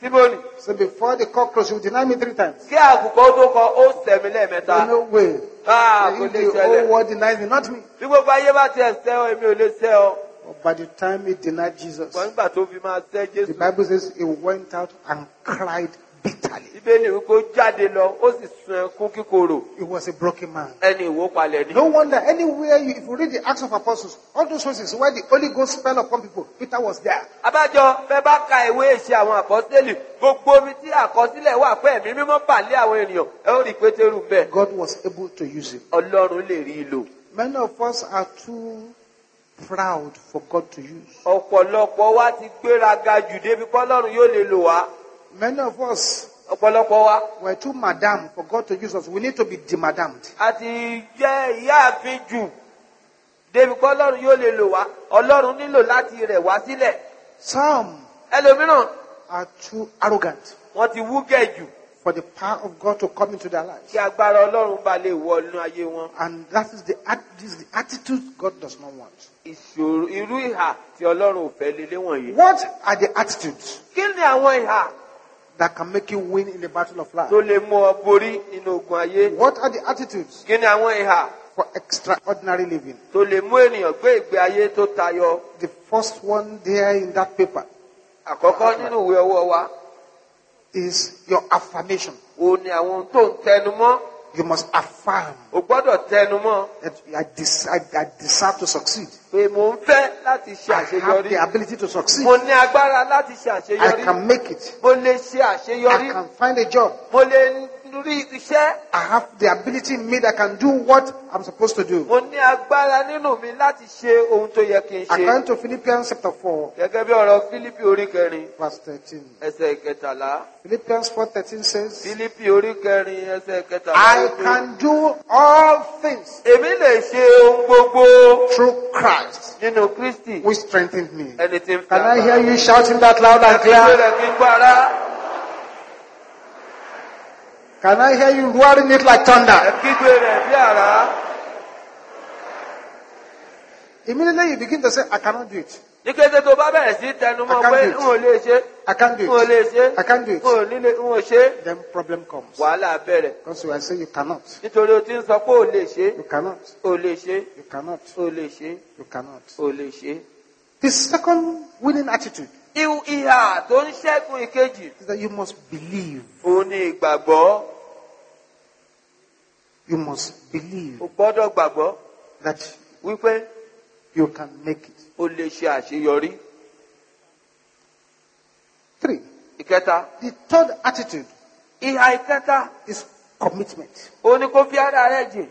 D: Símónì,
C: So before the cock crows, you will deny me three times.
D: kí àkùkọ tó kọ ó sẹ̀mí lẹ́ẹ̀mẹ́ta.
C: No way.
D: Ah, kò
C: If
D: lè
C: the whole
D: ṣẹlẹ̀.
C: world denies me, not me.
D: Bí gbogbo ayé bá tiẹ̀ sẹ́ ọ, èmi ò lè sẹ́ ọ.
C: But by the time he denied Jesus,
D: Wọ́n nígbà tó fi máa sẹ́
C: the
D: Jésù.
C: Bible says he went out and cried bitterly.
D: Bíbélì wípé ó jáde lọ, ó sì sun ẹkún kíkorò.
C: He was a broken man.
D: Ẹni ìwópalẹ̀ ni.
C: No wonder anywhere you, if you read the Acts of Apostles, all those places where the Holy Ghost fell upon people, Peter was there.
D: Abájọ fẹ́ bá ka ìwé ìṣe àwọn àpọ́sítélì, gbogbo omi tí àkọsílẹ̀ wà pé ẹ̀mí mímọ́ bà lé àwọn ènìyàn, ẹ ó rí Pétérù bẹ́ẹ̀.
C: God was able to use him.
D: Ọlọ́run lè rí i lò.
C: Many of us are too proud for God to use.
D: Ọ̀pọ̀lọpọ̀ wa ti gbéraga jù débi pé Ọlọ́run yóò lè lò wá.
C: Many of us
D: Ọ̀pọ̀lọpọ̀ wa
C: were too madam for God to use us. We need to be demadammed.
D: a ti jẹ́ ìyáàfin jù débi pé Ọlọ́run yóò lè lò wá. Ọlọ́run nílò láti rẹ̀ wá sílẹ̀.
C: Some
D: Ẹlòmíràn
C: are too arrogant
D: wọ́n ti wúgẹ̀ jù
C: for the power of God to come into their lives.
D: kí agbára Ọlọ́run bá lè wọ inú ayé wọn.
C: And that is the, at- this is the attitude God does not want.
D: Ìṣòro irú ìhà tí Ọlọ́run ò fẹ́ lélẹ̀ wọ̀nyí.
C: What are the attitudes
D: Kí ni àwọn ìhà
C: that can make you win in the battle of life?
D: tó lè mú ọ borí nínú ogun ayé?
C: What are the attitudes
D: Kí ni àwọn ìhà
C: for extraordinary living?
D: tó lè mú ènìyàn gbé ìgbé ayé tó tayọ?
C: The first one there in that paper
D: Àkọ́kọ́ nínú ìwé ọwọ́ wa,
C: is your affirmation.
D: òun ni àwọn ohun tó ń tẹnu mọ́.
C: You must affirm
D: O gbọ́dọ̀ tẹnu mọ́
C: that I, des- I, I deserve to succeed.
D: pé mo ń fẹ́ láti ṣe
C: I have
D: àṣeyọrí.
C: the ability to succeed.
D: Mo ní agbára láti ṣe
C: I
D: àṣeyọrí.
C: can make it.
D: Mo lè ṣe
C: I
D: àṣeyọrí.
C: can find a job.
D: Mo lè rí iṣẹ́.
C: I have the ability in me that can do what I'm supposed to do.
D: Mo ní agbára nínú mi láti ṣe ohun tó yẹ kí n ṣe.
C: According to Philippians chapter four,
D: Gẹ́gẹ́ bí ọ̀rọ̀ Fílípì orí kẹrin
C: verse thirteen.
D: ẹsẹ̀ ìkẹtàlá.
C: Philippians four thirteen says,
D: Fílípì orí kẹrin ẹsẹ̀ ìkẹtàlá.
C: I can do all things
D: Èmi lè ṣe ohun gbogbo
C: through Christ,
D: nínú Kristi.
C: which strengthened me.
D: Ẹni tí ń fi
C: Can I
D: agbára.
C: hear you shouting that loud and
D: Ẹ̀kígbé
C: clear?
D: rẹ̀ kí n gbára.
C: Can I hear you roaring it like thunder?
D: Ẹ̀kígbé rẹ̀ bí àrá.
C: Immediately you begin to say, I cannot do it.
D: Ní kété tó bá bẹ̀rẹ̀ sí tẹnu mọ́
C: I can't
D: pé
C: do it.
D: n ò lè ṣe,
C: I can't do
D: n ò lè
C: it.
D: ṣe,
C: I can't do
D: n
C: it.
D: ò nílé, n ò ṣe,
C: Then problem comes.
D: wàhálà bẹ̀rẹ̀.
C: Because you are saying you cannot.
D: Nítorí o ti ń sọ pé ò lè ṣe,
C: You cannot.
D: ò lè ṣe,
C: You cannot.
D: ò lè ṣe,
C: You cannot.
D: ò lè ṣe.
C: The second winning attitude
D: Ihu- Ìhà tó ń ṣẹ́gun ìkejì,
C: is that you must believe.
D: òun ni ìgbàgbọ́.
C: You must believe
D: O gbọ́dọ̀ gbàgbọ́
C: that
D: wípé
C: you can make it.
D: o lè ṣe àṣeyọrí.
C: Three.
D: Ìkẹta,
C: The third attitude
D: ìhà ìkẹta,
C: is commitment.
D: òun ni kó fi ara rẹ̀ jìn.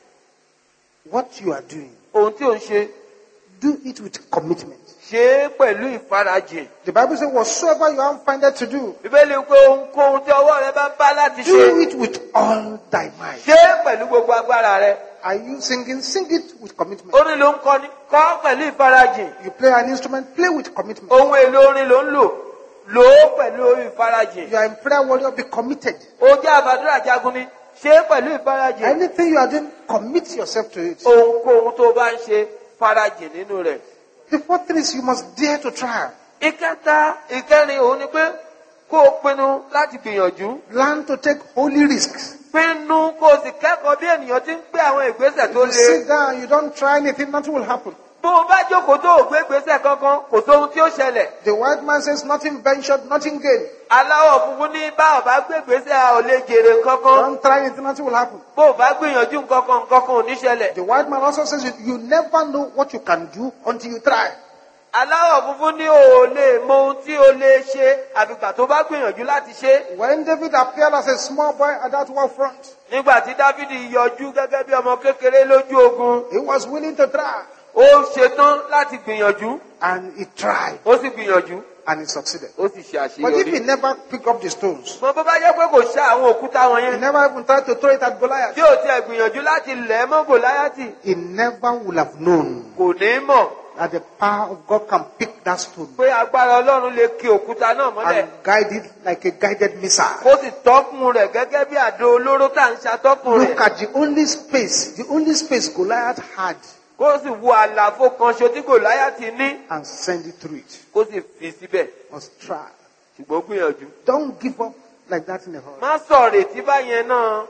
C: What you are doing,
D: Ohun tí ò ń ṣe,
C: do it with commitment.
D: ṣe é pẹ̀lú ìfarajìn.
C: The Bible says, whatsoever you are finded to do,
D: Bíbélì pé ohunkóhun tí ọwọ́ rẹ bá ń bá láti
C: do
D: ṣe,
C: it with all thy might.
D: ṣe é pẹ̀lú gbogbo agbára rẹ.
C: Are you singing? Sing it with commitment.
D: Orin ló ń kọni, kọ́ pẹ̀lú ìfarajìn.
C: You play an instrument, play with commitment.
D: Ohun èlò orin ló ń lò, lò ó pẹ̀lú ìfarajìn.
C: You are in prayer warrior, be committed.
D: O jẹ́ àbádúrà jagun ni, ṣe é pẹ̀lú ìfarajìn.
C: Anything you are doing, commit yourself to it.
D: Ohunkóhun tó bá ń ṣe, farajìn nínú rẹ̀.
C: The fourth thing is you must dare to try.
D: Ìkẹta, ìkẹrin òun ni pé kó o pinnu láti gbìyànjú.
C: Learn to take holy risks.
D: Pinnu kó o sì kẹ́kọ̀ọ́ bí ènìyàn ti ń gbé àwọn ìgbésẹ̀ tó
C: You
D: le.
C: sit down, you don't try anything, nothing will happen.
D: Bó o bá jókòó tó o gbé ìgbésẹ̀ kankan, kò sóhun tí ó ṣẹlẹ̀.
C: The white man says nothing ventured, nothing gained.
D: Aláwọ̀ funfun ní bá o bá gbé ìgbésẹ̀ a ò lè jèrè kankan.
C: Don't try anything, nothing will happen.
D: Bó o bá gbìyànjú nǹkankan, nǹkankan ò ní ṣẹlẹ̀.
C: The white man also says you, you never know what you can do until you try.
D: Aláwọ̀ funfun ní o ò lè mọ ohun tí o lè ṣe àfìgbà tó bá gbìyànjú láti ṣe.
C: When David appeared as a small boy at that war front,
D: Nígbà tí Dáfídì yọjú gẹ́gẹ́ bí ọmọ kékeré lójú ogun,
C: he was willing to try.
D: ó ṣetán láti gbìyànjú,
C: And he tried.
D: ó sì gbìyànjú,
C: And he succeeded.
D: ó sì ṣe
C: But if he
D: àṣeyọrí.
C: never picked up the stones,
D: Mo bó bá jẹ́ pé kò ṣá àwọn òkúta wọn
C: he
D: yẹn,
C: never even tried to throw it at Goliath,
D: tí ò tiẹ̀ gbìyànjú láti lẹ̀ mọ́ Gòláyátì,
C: he never would have known
D: kò ní mọ̀
C: that the power of God can pick that stone
D: pé agbára Ọlọ́run lè ki òkúta náà mọ́lẹ̀,
C: and guide it like a guided missile.
D: kó sì tọ́kùn rẹ̀ gẹ́gẹ́ bí àdó olóró tá à ń ṣàtọ́kùn
C: Look
D: rẹ̀,
C: at the only space, the only space Goliath had,
D: kó sì wo àlàfo kan ṣo tí Gòláyátì ní,
C: and send it through it.
D: kó sì fi síbẹ̀.
C: Must try.
D: ṣùgbọ́n gbìyànjú.
C: Don't give up like that in a hurry.
D: má sọ retí báyẹn náà.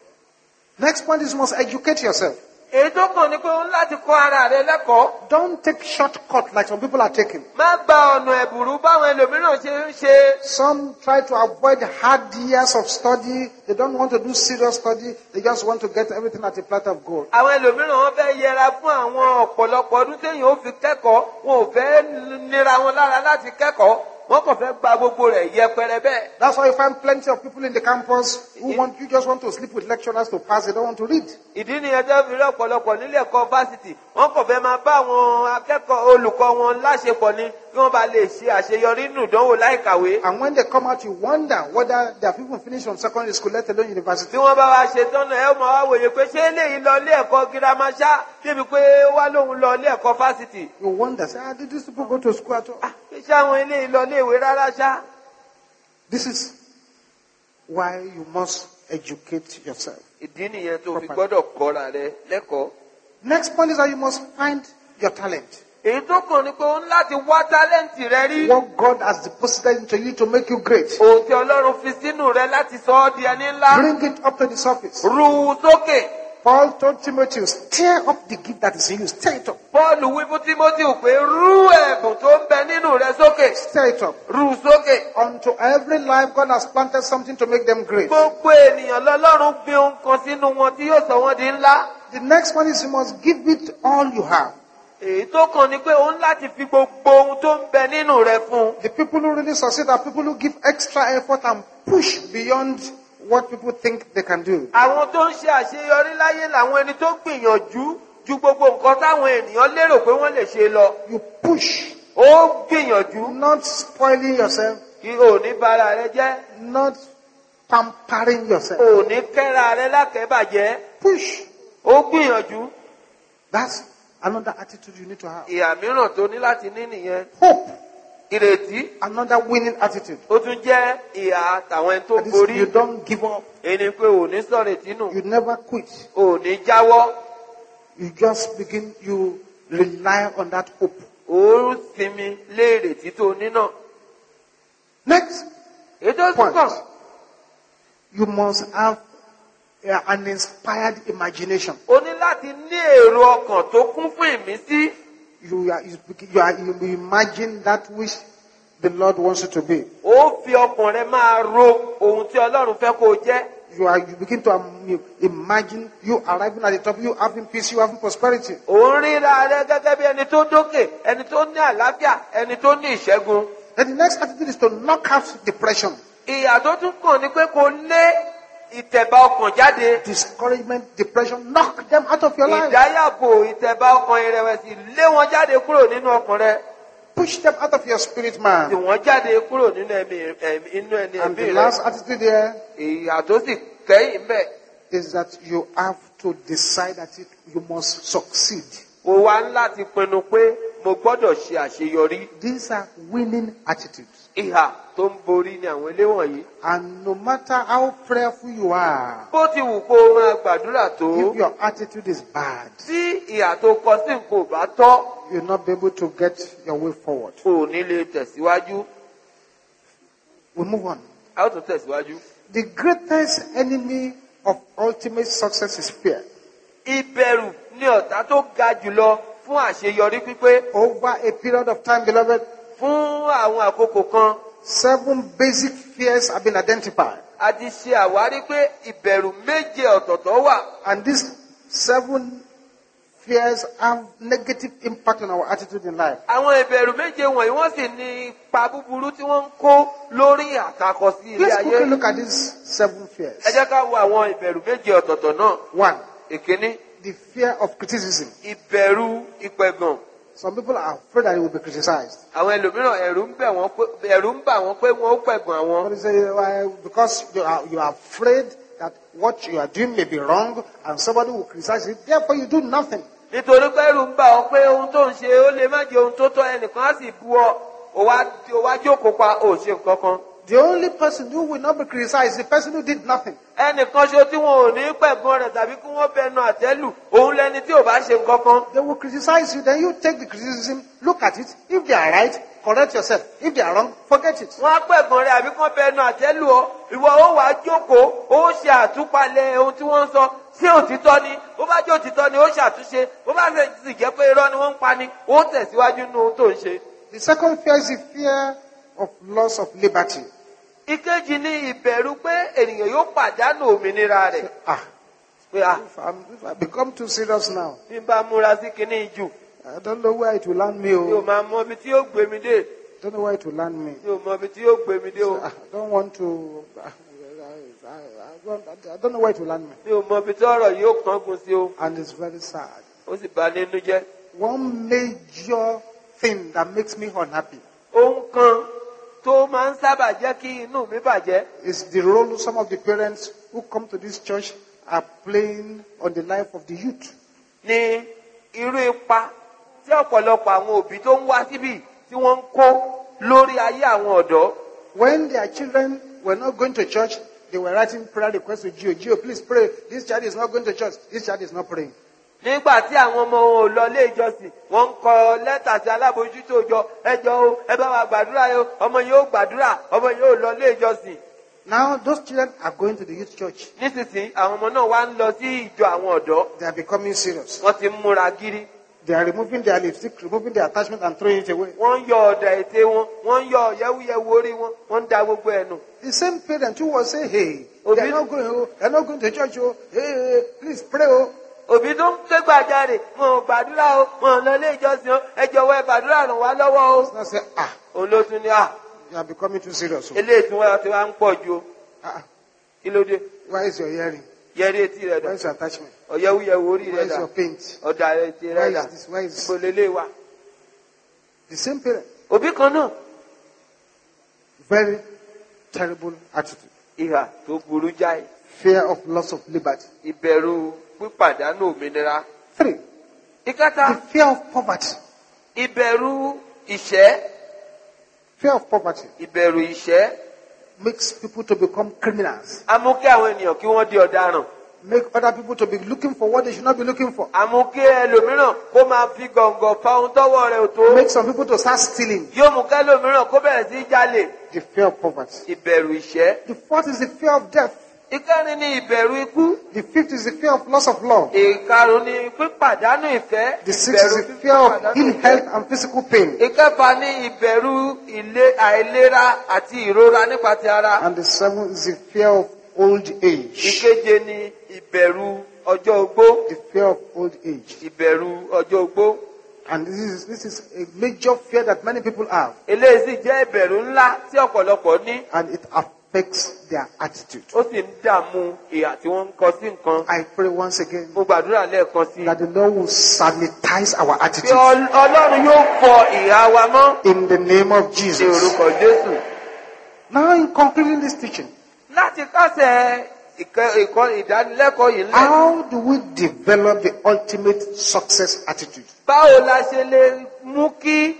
C: Next point is you must educate yourself.
D: èyí tó kàn ní pé ó ń láti kọ́ ara rẹ lẹ́kọ̀ọ́.
C: Don't take shortcut like some people are taking.
D: má gba ọ̀nà ẹ̀bùrú báwọn ẹlòmíràn ṣe ń ṣe.
C: Some try to avoid hard years of study. They don't want to do serious study. They just want to get everything at a platter of gold.
D: àwọn ẹlòmíràn wọn fẹ́ yẹra fún àwọn ọ̀pọ̀lọpọ̀ ọdún téèyàn ó fi kẹ́kọ̀ọ́ wọn ò fẹ́ nira wọn lára láti kẹ́kọ̀ọ́ wọn kàn fẹ́ gba gbogbo rẹ̀ yẹpẹrẹ bẹ́ẹ̀.
C: That's why you find plenty of people in the campus who want, you just want to sleep with lecturers to pass. They don't want to read.
D: ìdí nìyẹn tó fi rí ọ̀pọ̀lọpọ̀ nílé ẹ̀kọ́ fásitì wọn kàn fẹ́ máa bá àwọn akẹ́kọ̀ọ́ olùkọ́ wọn láṣepọ̀ ni kí wọ́n bá lè ṣe àṣeyọrí nínú ìdánwò láìkàwé.
C: And when they come out, you wonder whether they have even finished from secondary school, let alone university.
D: bí wọ́n bá wá ṣe tán náà ẹ máa wá wòye pé ṣé eléyìí lọ ilé ẹ̀kọ́ girama ṣá débi pé wá lóhun lọ ilé ẹ̀kọ́ fásitì.
C: You wonder, say, ah, did these people go to school at all?
D: Ah, ṣé àwọn eléyìí lọ ilé ìwé rárá ṣá.
C: This is why you must educate yourself.
D: ìdí nìyẹn tó fi gbọ́dọ̀ kọ́ra rẹ lẹ́kọ̀ọ́.
C: Next point is that you must find your talent.
D: èyí tó kàn ní pé ó ń láti wá tálẹ́ǹtì rẹ rí.
C: What God has deposited into you to make you great.
D: ohun tí ọlọ́run fi sínú rẹ láti sọ ọ́ di ẹni ńlá.
C: Bring it up to the surface.
D: rú u sókè.
C: Paul told Timothy, stir up the gift that is in you. Stir it up.
D: Pọ́ọ̀lù wí fún Tímótì pé rú ẹ̀bùn tó ń bẹ nínú rẹ sókè.
C: Stir it up.
D: Rú u sókè.
C: Unto every life, God has planted something to make them great.
D: gbogbo ènìyàn lọ́lọ́run gbin ohun kan sínú wọn tí yóò sọ wọ́n di ńlá.
C: The next one is you must give it all you have.
D: èyí tó kàn ní pé ó ń láti fi gbogbo ohun tó ń bẹ nínú rẹ fún un.
C: The people who really succeed are people who give extra effort and push beyond what people think they can do.
D: àwọn tó ń ṣe àṣeyọrí láyé làwọn ẹni tó gbìyànjú ju gbogbo nǹkan táwọn ènìyàn lérò pé wọ́n lè ṣe lọ.
C: You push,
D: ó gbìyànjú.
C: not spoiling yourself,
D: kí o ní bara rẹ jẹ́.
C: not pampering yourself.
D: o ní kẹ́ra rẹ lákẹ́bàjẹ́.
C: Push.
D: ó gbìyànjú.
C: That's another attitude you need to have.
D: ìhà mìíràn tó ní láti ní nìyẹn.
C: Hope,
D: ìrètí.
C: another winning attitude.
D: ó tún jẹ́ ìhà tàwọn ẹni tó
C: That is,
D: borí.
C: you don't give up.
D: ẹni pé ò ní sọ̀rọ̀ ìtínú.
C: You never quit.
D: ò ní jáwọ́.
C: You just begin, you rely on that hope.
D: ó sinmi lé ìrètí tó ní náà.
C: Next
D: ètò
C: point.
D: ìsúnkàn.
C: You must have uh, an inspired imagination.
D: o ní láti ní èrò ọkàn tó kún fún ìmísí.
C: You are, you are, you imagine that which the Lord wants you to be.
D: ó fi ọkàn rẹ máa ro ohun tí Ọlọ́run fẹ́ kó o jẹ́.
C: You are, you begin to um, imagine you arriving at the top, you having peace, you having prosperity.
D: ò ń ríra rẹ gẹ́gẹ́ bí ẹni tó dókè, ẹni tó ní àlàáfíà, ẹni tó ní ìṣẹ́gun.
C: And the next attitude is to knock out depression,
D: ìyà tó tún kàn ní pé kó lé ìtẹ̀bà ọkàn jáde.
C: discouragement, depression, knock them out of your life.
D: ìdáyàbò ìtẹ̀bà ọkàn ìrẹ̀wẹ̀sì lé wọn jáde kúrò nínú ọkàn rẹ.
C: Push them out of your spirit
D: tì
C: man.
D: wọ́n jáde kúrò nínú ẹ̀mí ẹ̀mí inú ẹni
C: And
D: ẹ̀mí
C: the
D: rẹ.
C: last attitude there
D: ìyà tó sì kẹ́yìn bẹ́ẹ̀.
C: is that you have to decide that it, you must succeed.
D: o wá ń láti pinnu pé mo gbọ́dọ̀ ṣe àṣeyọrí.
C: These are winning attitudes.
D: ìhà tó ń borí ni àwọn ilé wọ̀nyí.
C: And no matter how prayerful you are,
D: bó ti wù kó o máa gbàdúrà tó.
C: if your attitude is bad,
D: tí ìhà tó kọ sí nǹkan ò bá tọ́.
C: you'll not be able to get your way forward.
D: o ò ní lè tẹ̀síwájú.
C: We move on.
D: a ó tún tẹ̀síwájú.
C: The greatest enemy of ultimate success is fear.
D: ìbẹ̀rù ni ọ̀tá tó ga jùlọ fún àṣeyọrí pípé.
C: Over a period of time, beloved,
D: fún àwọn àkókò kan
C: seven basic fears have been identified.
D: a ti ṣe àwárí pé ìbẹ̀rù méje ọ̀tọ̀ọ̀tọ̀ wà.
C: And these seven fears have negative impact on our attitude in life.
D: àwọn ìbẹ̀rù méje wọ̀nyí wọ́n sì ní ipa búburú tí wọ́n ń kó lórí àtakọ sí ilé
C: Let's
D: ayé.
C: quickly look at these seven fears.
D: ẹ jẹ́ ká wo àwọn ìbẹ̀rù méje ọ̀tọ̀ọ̀tọ̀ náà.
C: One,
D: ìkíní
C: the fear of criticism.
D: ìbẹ̀rù ìpẹ̀gàn.
C: Some people are afraid that they will be criticized.
D: àwọn ẹlòmíràn ẹ̀rù ń bẹ̀ wọ́n pé ẹ̀rù ń bà wọ́n pé wọ́n ó pẹ̀gàn àwọn.
C: But they say, uh, because you are, you are afraid that what you are doing may be wrong and somebody will criticize it, therefore you do nothing.
D: nítorí pé ẹ̀rù ń bà ọ́ pé ohun tó ń ṣe ó lè má jẹ ohun tó tọ́ ẹnìkan á sì bú ọ ó wá ó wá jókòó pa ó ṣe nǹkan kan.
C: The only person who will not be criticized is the person who did nothing.
D: ẹnìkan ṣo tí wọn ò ní pẹ̀gàn rẹ̀ tàbí kí wọ́n bẹnu àtẹ́lù òun lẹni tí ò bá ṣe nǹkan kan.
C: They will criticize you, then you take the criticism, look at it. If they are right, correct yourself. If they are wrong, forget it.
D: wọ́n á pẹ̀gàn rẹ̀ àbí kí wọ́n bẹnu àtẹ́lù ọ ìwọ ó wàá jókòó ó ṣe àtúpalẹ̀ ohun tí wọ́n ń sọ ṣé òtítọ́ ni bó bá jẹ́ òtítọ́ ni ó ṣàtúnṣe bó bá sì jẹ́ pé irọ́ ni wọ́n ń pa ni ó tẹ̀síwájú nínú ohun tó ń ṣe.
C: The second fear is the fear of loss of liberty.
D: ìkejì ni ìbẹ̀rù pé ènìyàn yóò pàdánù òmìnira rẹ̀.
C: Ah,
D: pé à
C: if, I'm, if I become too serious now,
D: bí n bá múra sí kinní jù
C: I don't know where it will land me.
D: mi ò
C: Oh.
D: máa mọ ibi tí yóò gbé mi dé
C: I don't know where it will land me.
D: mi ò mọ ibi tí yóò gbé mi dé o
C: I don't want to. I, I, I, don't, I don't know where it will land me.
D: mi ò mọ ibi tí ọ̀rọ̀ yóò kángun sí o
C: And it's very sad.
D: ó sì bà nínú jẹ́.
C: One major thing that makes me unhappy
D: ohun kan tó máa ń sábà jẹ́ kí inú mi bàjẹ́
C: is the role some of the parents who come to this church are playing on the life of the youth.
D: ní irú ipa tí ọ̀pọ̀lọpọ̀ àwọn òbí tó ń wá síbí tí wọ́n ń kó lórí ayé àwọn ọ̀dọ́.
C: When their children were not going to church, they were writing prayer requests to Gio. Gio, please pray. This child is not going to church. This child is not praying.
D: nígbà tí àwọn ọmọ wọn ò lọ ilé ìjọsìn wọ́n ń kọ lẹ́tà sí alábòójútó ìjọ ẹjọ́ o ẹ bá wa gbàdúrà o ọmọ yìí ó gbàdúrà ọmọ yìí ó lọ ilé ìjọsìn.
C: Now, those children are going to the youth church.
D: nísinsìnyí àwọn ọmọ náà wá ń lọ sí ìjọ àwọn ọ̀dọ́
C: They are becoming serious.
D: wọ́n ti ń múra gírí
C: They are removing their lipstick, removing their attachment and throwing it away.
D: wọ́n ń yọ ọ̀dà ètè wọn wọ́n ń yọ yẹ́wúyẹ́wú orí wọn wọ́n ń da gbogbo ẹ̀ nù.
C: The same parent who was saying, hey,
D: Obi-
C: they are not going, oh, they are not going to church. Oh, hey, hey, please pray. Oh.
D: òbí tó ń ké gbàjarè wọn ò gbàdúrà o wọn ò lọ ilé ìjọsìn o ẹ jọ̀wọ́ ẹ gbàdúrà ràn wá lọ́wọ́ o.
C: Now say, ah,
D: òun ló tún ní à
C: you are becoming too serious. Oh.
D: eléyìí tí wọ́n ti wá ń pọ̀ ju o
C: Ah,
D: kí ló dé
C: where is your hearing?
D: yẹrí etí rẹ̀ dà
C: Where is your attachment?
D: ọ̀yẹ́wúyẹ́wú orí
C: Where
D: rẹ̀
C: is
D: dà
C: your paint?
D: ọ̀dà etí
C: Where
D: rẹ̀ dà
C: is this? Where is
D: ibo lélẹ̀ wà.
C: the same parent?
D: òbí kan náà
C: Very terrible attitude.
D: ìhà tó burú jáì
C: Fear of loss of liberty.
D: ìbẹ̀rù pípàdánù òmìnira.
C: Three,
D: ìkẹta
C: the fear of poverty.
D: ìbẹ̀rù ìṣẹ́
C: Fear of poverty
D: ìbẹ̀rù ìṣẹ́
C: makes people to become criminals.
D: á mú kí àwọn ènìyàn kí wọ́n di ọ̀daràn.
C: Make other people to be looking for what they should not be looking for.
D: á mú kí ẹlòmíràn kó máa fi gọ̀ǹgọ̀ fa ohun tọ́wọ́ rẹ̀ ò tó.
C: Make some people to start stealing.
D: yóò mú kí ẹlòmíràn kó bẹ̀rẹ̀ sí í jalè.
C: The fear of poverty.
D: ìbẹ̀rù ìṣẹ́.
C: The fourth is the fear of death.
D: ìkẹrin ni ìbẹ̀rù ikú.
C: The fifth is the fear of loss of love.
D: ìkarùn ni pípàdánù ìfẹ́.
C: The sixth is the fear of ill health and physical pain.
D: ìkẹfà ni ìbẹ̀rù ilé àìlera àti ìrora nípa ti ara.
C: And the seventh is the fear of old age.
D: ìkeje ni ìbẹ̀rù ọjọ́ ogbó.
C: The fear of old age.
D: ìbẹ̀rù ọjọ́ ogbó.
C: And this is, this is a major fear that many people have.
D: eléyìí sì jẹ́ ìbẹ̀rù ńlá tí ọ̀pọ̀lọpọ̀ ní.
C: And it affects their attitude.
D: ó sì ń dààmú ìhà tí wọ́n ń kọ sí nǹkan.
C: I pray once again
D: mo gbàdúrà lẹ́ẹ̀kan sí i.
C: that the Lord will sanitize our
D: bí
C: attitude.
D: Ọl- ọlọ́run yóò fọ ìhà wa mọ́
C: In the name of
D: ní
C: Jesus.
D: orúkọ Jésù.
C: Now, in concluding this teaching,
D: láti kásẹ̀ ìkẹ́- ìkọ́ ìdánilẹ́kọ̀ọ́ yìí lẹ́.
C: how do we develop the ultimate success attitude?
D: báwo la ṣe lè mú kí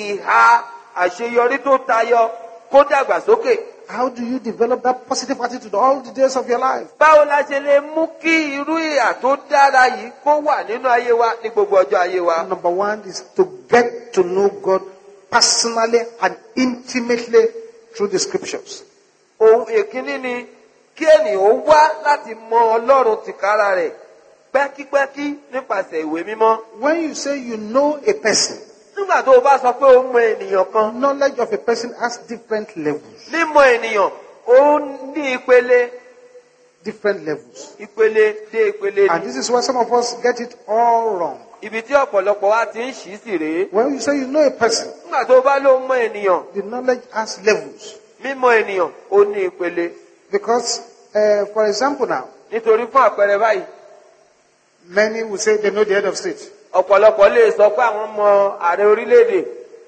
D: ìhà àṣeyọrí tó tayọ kó dàgbàsókè?
C: How do you develop that positive attitude all the days of your life?
D: báwo la ṣe lè mú kí irú ìhà tó dára yìí kó wà nínú ayé wa ní gbogbo ọjọ́ ayé wa?
C: Number one is to get to know God personally and intimately through the scriptures.
D: ohun èkíní ni kí ènìyàn ó wá láti mọ Ọlọ́run tìkára rẹ̀ pẹ́kípẹ́kí nípasẹ̀ ìwé mímọ́.
C: When you say you know a person,
D: nígbà tó o bá sọ pé o mọ ènìyàn kan,
C: knowledge of a person has different levels.
D: mímọ̀ ènìyàn ó ní ìpele
C: Different levels.
D: ìpele dé ìpele
C: And
D: ni.
C: this is where some of us get it all wrong.
D: ibi tí ọ̀pọ̀lọpọ̀ wa ti ń ṣì í sì rèé.
C: When you say you know a person,
D: nígbà tó o bá ló mọ ènìyàn,
C: the knowledge has levels.
D: mímọ̀ ènìyàn ó ní ìpele.
C: Because, uh, for example now,
D: nítorí fún àpẹẹrẹ báyìí,
C: many will say they know the head of state,
D: ọ̀pọ̀lọpọ̀ lè sọ pé àwọn mọ ààrẹ orílẹ̀-èdè,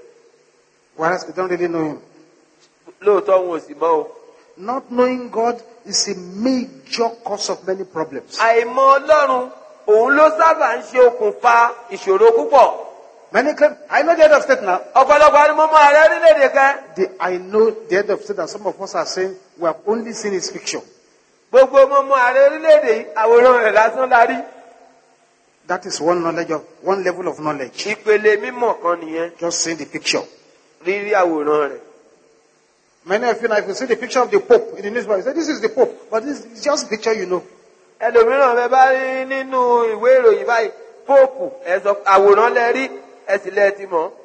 C: whereas they don't really know him.
D: lóòótọ́ wọn ò sì mọ̀ o.
C: Not knowing God is a major cause of many problems.
D: àìmọ̀ Ọlọ́run òun ló sábà ń ṣe okùnfà ìṣòro púpọ̀.
C: Many claim, I know the head of state now.
D: ọ̀pọ̀lọpọ̀ ni mo mọ ààrẹ orílẹ̀-èdè kan.
C: The, I know the head of state, and some of us are saying we have only seen his picture.
D: gbogbo mo mọ ààrẹ orílẹ̀-èdè yìí àwòrán rẹ̀ lásán la rí.
C: That is one knowledge of one level of knowledge.
D: ìpele mímọ̀ kan nìyẹn,
C: Just seeing the picture.
D: rírí àwòrán rẹ̀.
C: Many of you now, if you see the picture of the Pope in the newspaper, you say this is the Pope, but this is just a picture you know.
D: ẹlòmíràn bẹ bá rí nínú ìwé ìròyìn báyìí póòpù ẹ̀sọ́ àwòrán lẹ rí ẹ̀sìn lẹ ti mọ̀.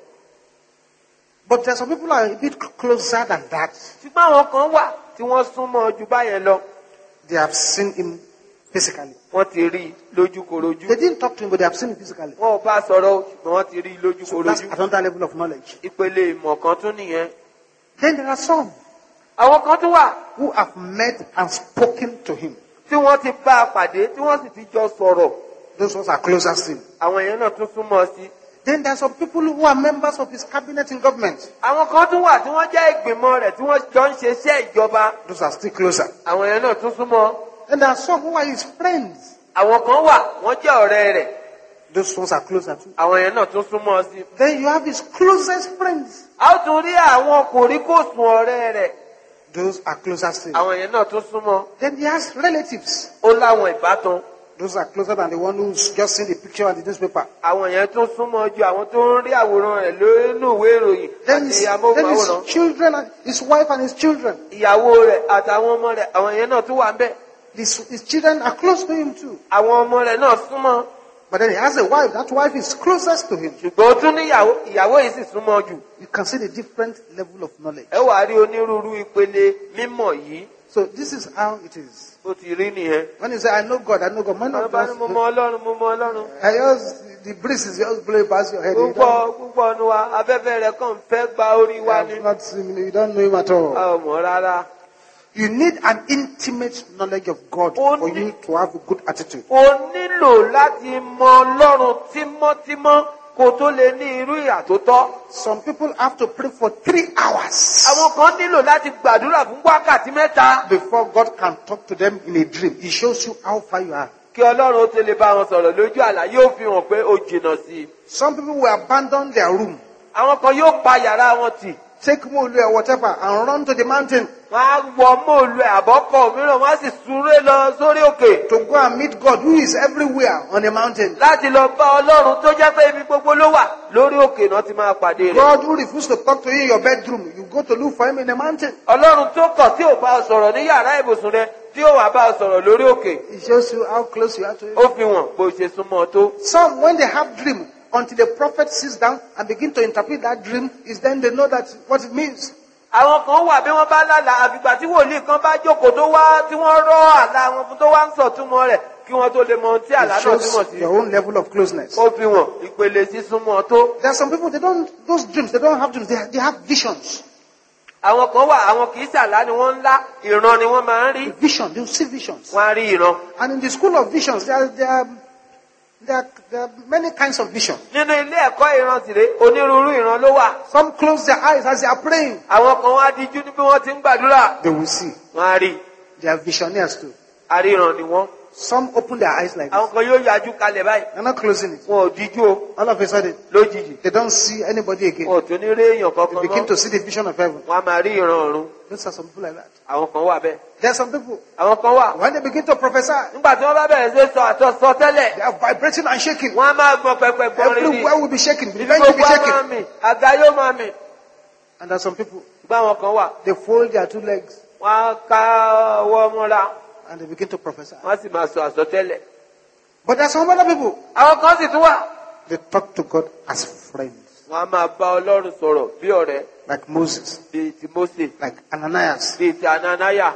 C: But there are some people who are a bit closer than that.
D: ṣùgbọ́n àwọn kan wà tí wọ́n súnmọ́ ju báyẹn lọ.
C: They have seen him physically.
D: wọ́n ti rí i lójúkorojú.
C: They didn't talk to him, but they have seen him physically.
D: wọn ò bá sọ̀rọ̀ o, ṣùgbọ́n wọ́n ti rí i
C: So that's
D: lójúkorojú.
C: another level of knowledge.
D: ìpele ìmọ̀ kan tún nìyẹn.
C: Then there are some
D: àwọn kan tún wà
C: who have met and spoken to him.
D: tí wọ́n ti bá a pàdé tí wọ́n sì ti jọ sọ̀rọ̀.
C: Those ones are closer still.
D: àwọn èèyàn náà tún súnmọ́ sí i.
C: Then there are some people who are members of his cabinet in government.
D: àwọn kan tún wà tí wọ́n jẹ́ ìgbìmọ̀ rẹ̀ tí wọ́n jọ ń ṣe iṣẹ́ ìjọba.
C: Those are still closer.
D: àwọn èèyàn náà tún súnmọ́.
C: And there are some who are his friends.
D: àwọn kan wà wọ́n jẹ́ ọ̀rẹ́ rẹ̀.
C: Those ones are closer too.
D: àwọn èèyàn náà tún súnmọ́ sí i.
C: Then you have his closest friends.
D: a ó tún rí àwọn kòríkòsùn ọ̀rẹ́ rẹ̀.
C: Those are closer still.
D: àwọn èèyàn náà tún súnmọ́.
C: Then he has relatives.
D: ó láwọn ìbátan.
C: Those are closer than the one who's just seen the picture on the newspaper.
D: àwọn èèyàn tún súnmọ́ ju àwọn tó ń rí àwòrán rẹ̀ lónú ìwé ìròyìn
C: Then
D: àti
C: his, then
D: amóhùnmáwòrán.
C: his children, and his wife and his children.
D: ìyàwó rẹ̀ àtàwọn ọmọ rẹ̀ àwọn èèyàn náà tún wà ń bẹ̀.
C: His, his children are close to him too.
D: àwọn ọmọ rẹ̀ náà súnmọ́.
C: But then he has a wife. That wife is closest to him.
D: ṣùgbọ́n ó tún ní ìyàwó ìyàwó yìí sì súnmọ́ jù.
C: You can see the different level of knowledge.
D: ẹ wàá rí onírúurú ìpele mímọ̀ yìí.
C: So this is how it is.
D: ó ti rí nìyẹn.
C: When you say, I know God, I know God, man
D: àwọn
C: of
D: bá ní mo mọ ọlọ́run mo mọ ọlọ́run.
C: I just, the breeze is just blowing past your head. You
D: púpọ̀
C: don't,
D: púpọ̀ nu wa afẹ́fẹ́ rẹ̀ kàn fẹ́ gba orí wa
C: you
D: ni.
C: have not seen him, you don't know him at all.
D: a ò mọ̀ rárá.
C: You need an intimate knowledge of God for
D: Only-
C: you to have a good attitude.
D: o nílò láti mọ ọlọ́run tímọ́tímọ́ kó tó lè ní irú ìyà tó tọ́.
C: Some people have to pray for three hours
D: àwọn kan nílò láti gbàdúrà fún wákàtí mẹ́ta
C: before God can talk to them in a dream. He shows you how far you are.
D: kí ọlọ́run ó tó lè bá wọn sọ̀rọ̀ lójú àlá yóò fi hàn pé ó jìnnà sí i.
C: Some people will abandon their room,
D: àwọn kan yóò pa yàrá wọn tì.
C: take molu or whatever, and run to the mountain
D: wọ́n á wọ móòlù ẹ̀ àbọ́kọ̀ mìíràn wọ́n á sì súré lọ sórí òkè
C: to go and meet God, who is everywhere on the mountain.
D: láti lọ bá ọlọ́run tó jẹ́ pé ibi gbogbo ló wà lórí òkè náà ti máa pàdé rẹ̀.
C: God who refused to talk to you in your bedroom, you go to look for him in the mountain.
D: ọlọ́run tó kọ̀ tí ò bá ọ sọ̀rọ̀ ní yàrá ibùsùn rẹ tí ó wà bá ọ sọ̀rọ̀ lórí òkè.
C: He shows you how close you are to him.
D: ó fi hàn bó ṣe súnmọ́ ọ tó.
C: Some, when they have dream, until the prophet sits down and begin to interpret that dream, is then they know that what it means.
D: àwọn kan wà bí wọ́n bá lálàá àfìgbà tí wòlíì kan bá jókòó tó wá tí wọ́n rọ́ àlá wọn fún tó wá ń sọ̀túnmọ́ rẹ̀ kí wọ́n tó lè mọ ohun tí àlá
C: It
D: náà túmọ̀
C: shows
D: sí.
C: your own level of closeness.
D: ó fi hàn ìpele sísúnmọ́ tó.
C: There are some people, they don't, those dreams, they don't have dreams, they, they have visions.
D: àwọn kan wà àwọn kì í ṣàlá ni wọ́n ń lá ìran ni wọ́n máa ń rí.
C: Vision, they see visions.
D: wọ́n á rí ìran.
C: And in the school of visions, there are, there are, there are, there are many kinds of vision.
D: nínú ilé ẹ̀kọ́ ìran tìrẹ onírúurú ìran ló wà.
C: Some close their eyes as they are praying.
D: àwọn kan wá díjú ní bí wọ́n ti ń gbàdúrà.
C: They will see.
D: wọ́n á rí.
C: They are visionaries too.
D: àríran ni wọ́n.
C: Some open their eyes like
D: àwọn
C: this.
D: kan yóò yájú kalẹ̀ báyìí.
C: They're not closing it.
D: wọn ò díjú o
C: All of a sudden,
D: lójijì.
C: they don't see anybody again.
D: wọn ò tún ní rí èèyàn
C: They
D: kankan
C: begin
D: mọ́.
C: to see the vision of heaven.
D: wọ́n á máa rí ìran ọ̀run.
C: Those are some people like that.
D: àwọn kan wà bẹ́ẹ̀.
C: There are some people,
D: àwọn kan wà.
C: when they begin to prophesy,
D: nígbà tí wọ́n bá bẹ̀rẹ̀ sí sọ àtọ́sọ tẹ́lẹ̀.
C: they are vibrating and shaking.
D: wọ́n á máa gbọ́n pẹpẹ gbọ́n rí ni.
C: Everywhere will be shaking. The
D: ibi
C: bench will be
D: gbogbo á máa
C: shaking.
D: mì àga yóò máa mì.
C: And there are some people,
D: ṣùgbọ́n àwọn kan wà.
C: they fold their two legs
D: wọ́n á ká ọwọ́ mọ́ra.
C: and they begin to prophesy.
D: wọ́n á sì máa sọ àsọtẹ́lẹ̀.
C: But there are some other people,
D: àwọn kan sì tún wà.
C: they talk to God as friends,
D: wọ́n á máa bá ọlọ́run sọ̀rọ̀ bí ọ̀rẹ́
C: like Moses,
D: bíi ti Mósè
C: like Ananias.
D: bíi ti Anánáyà.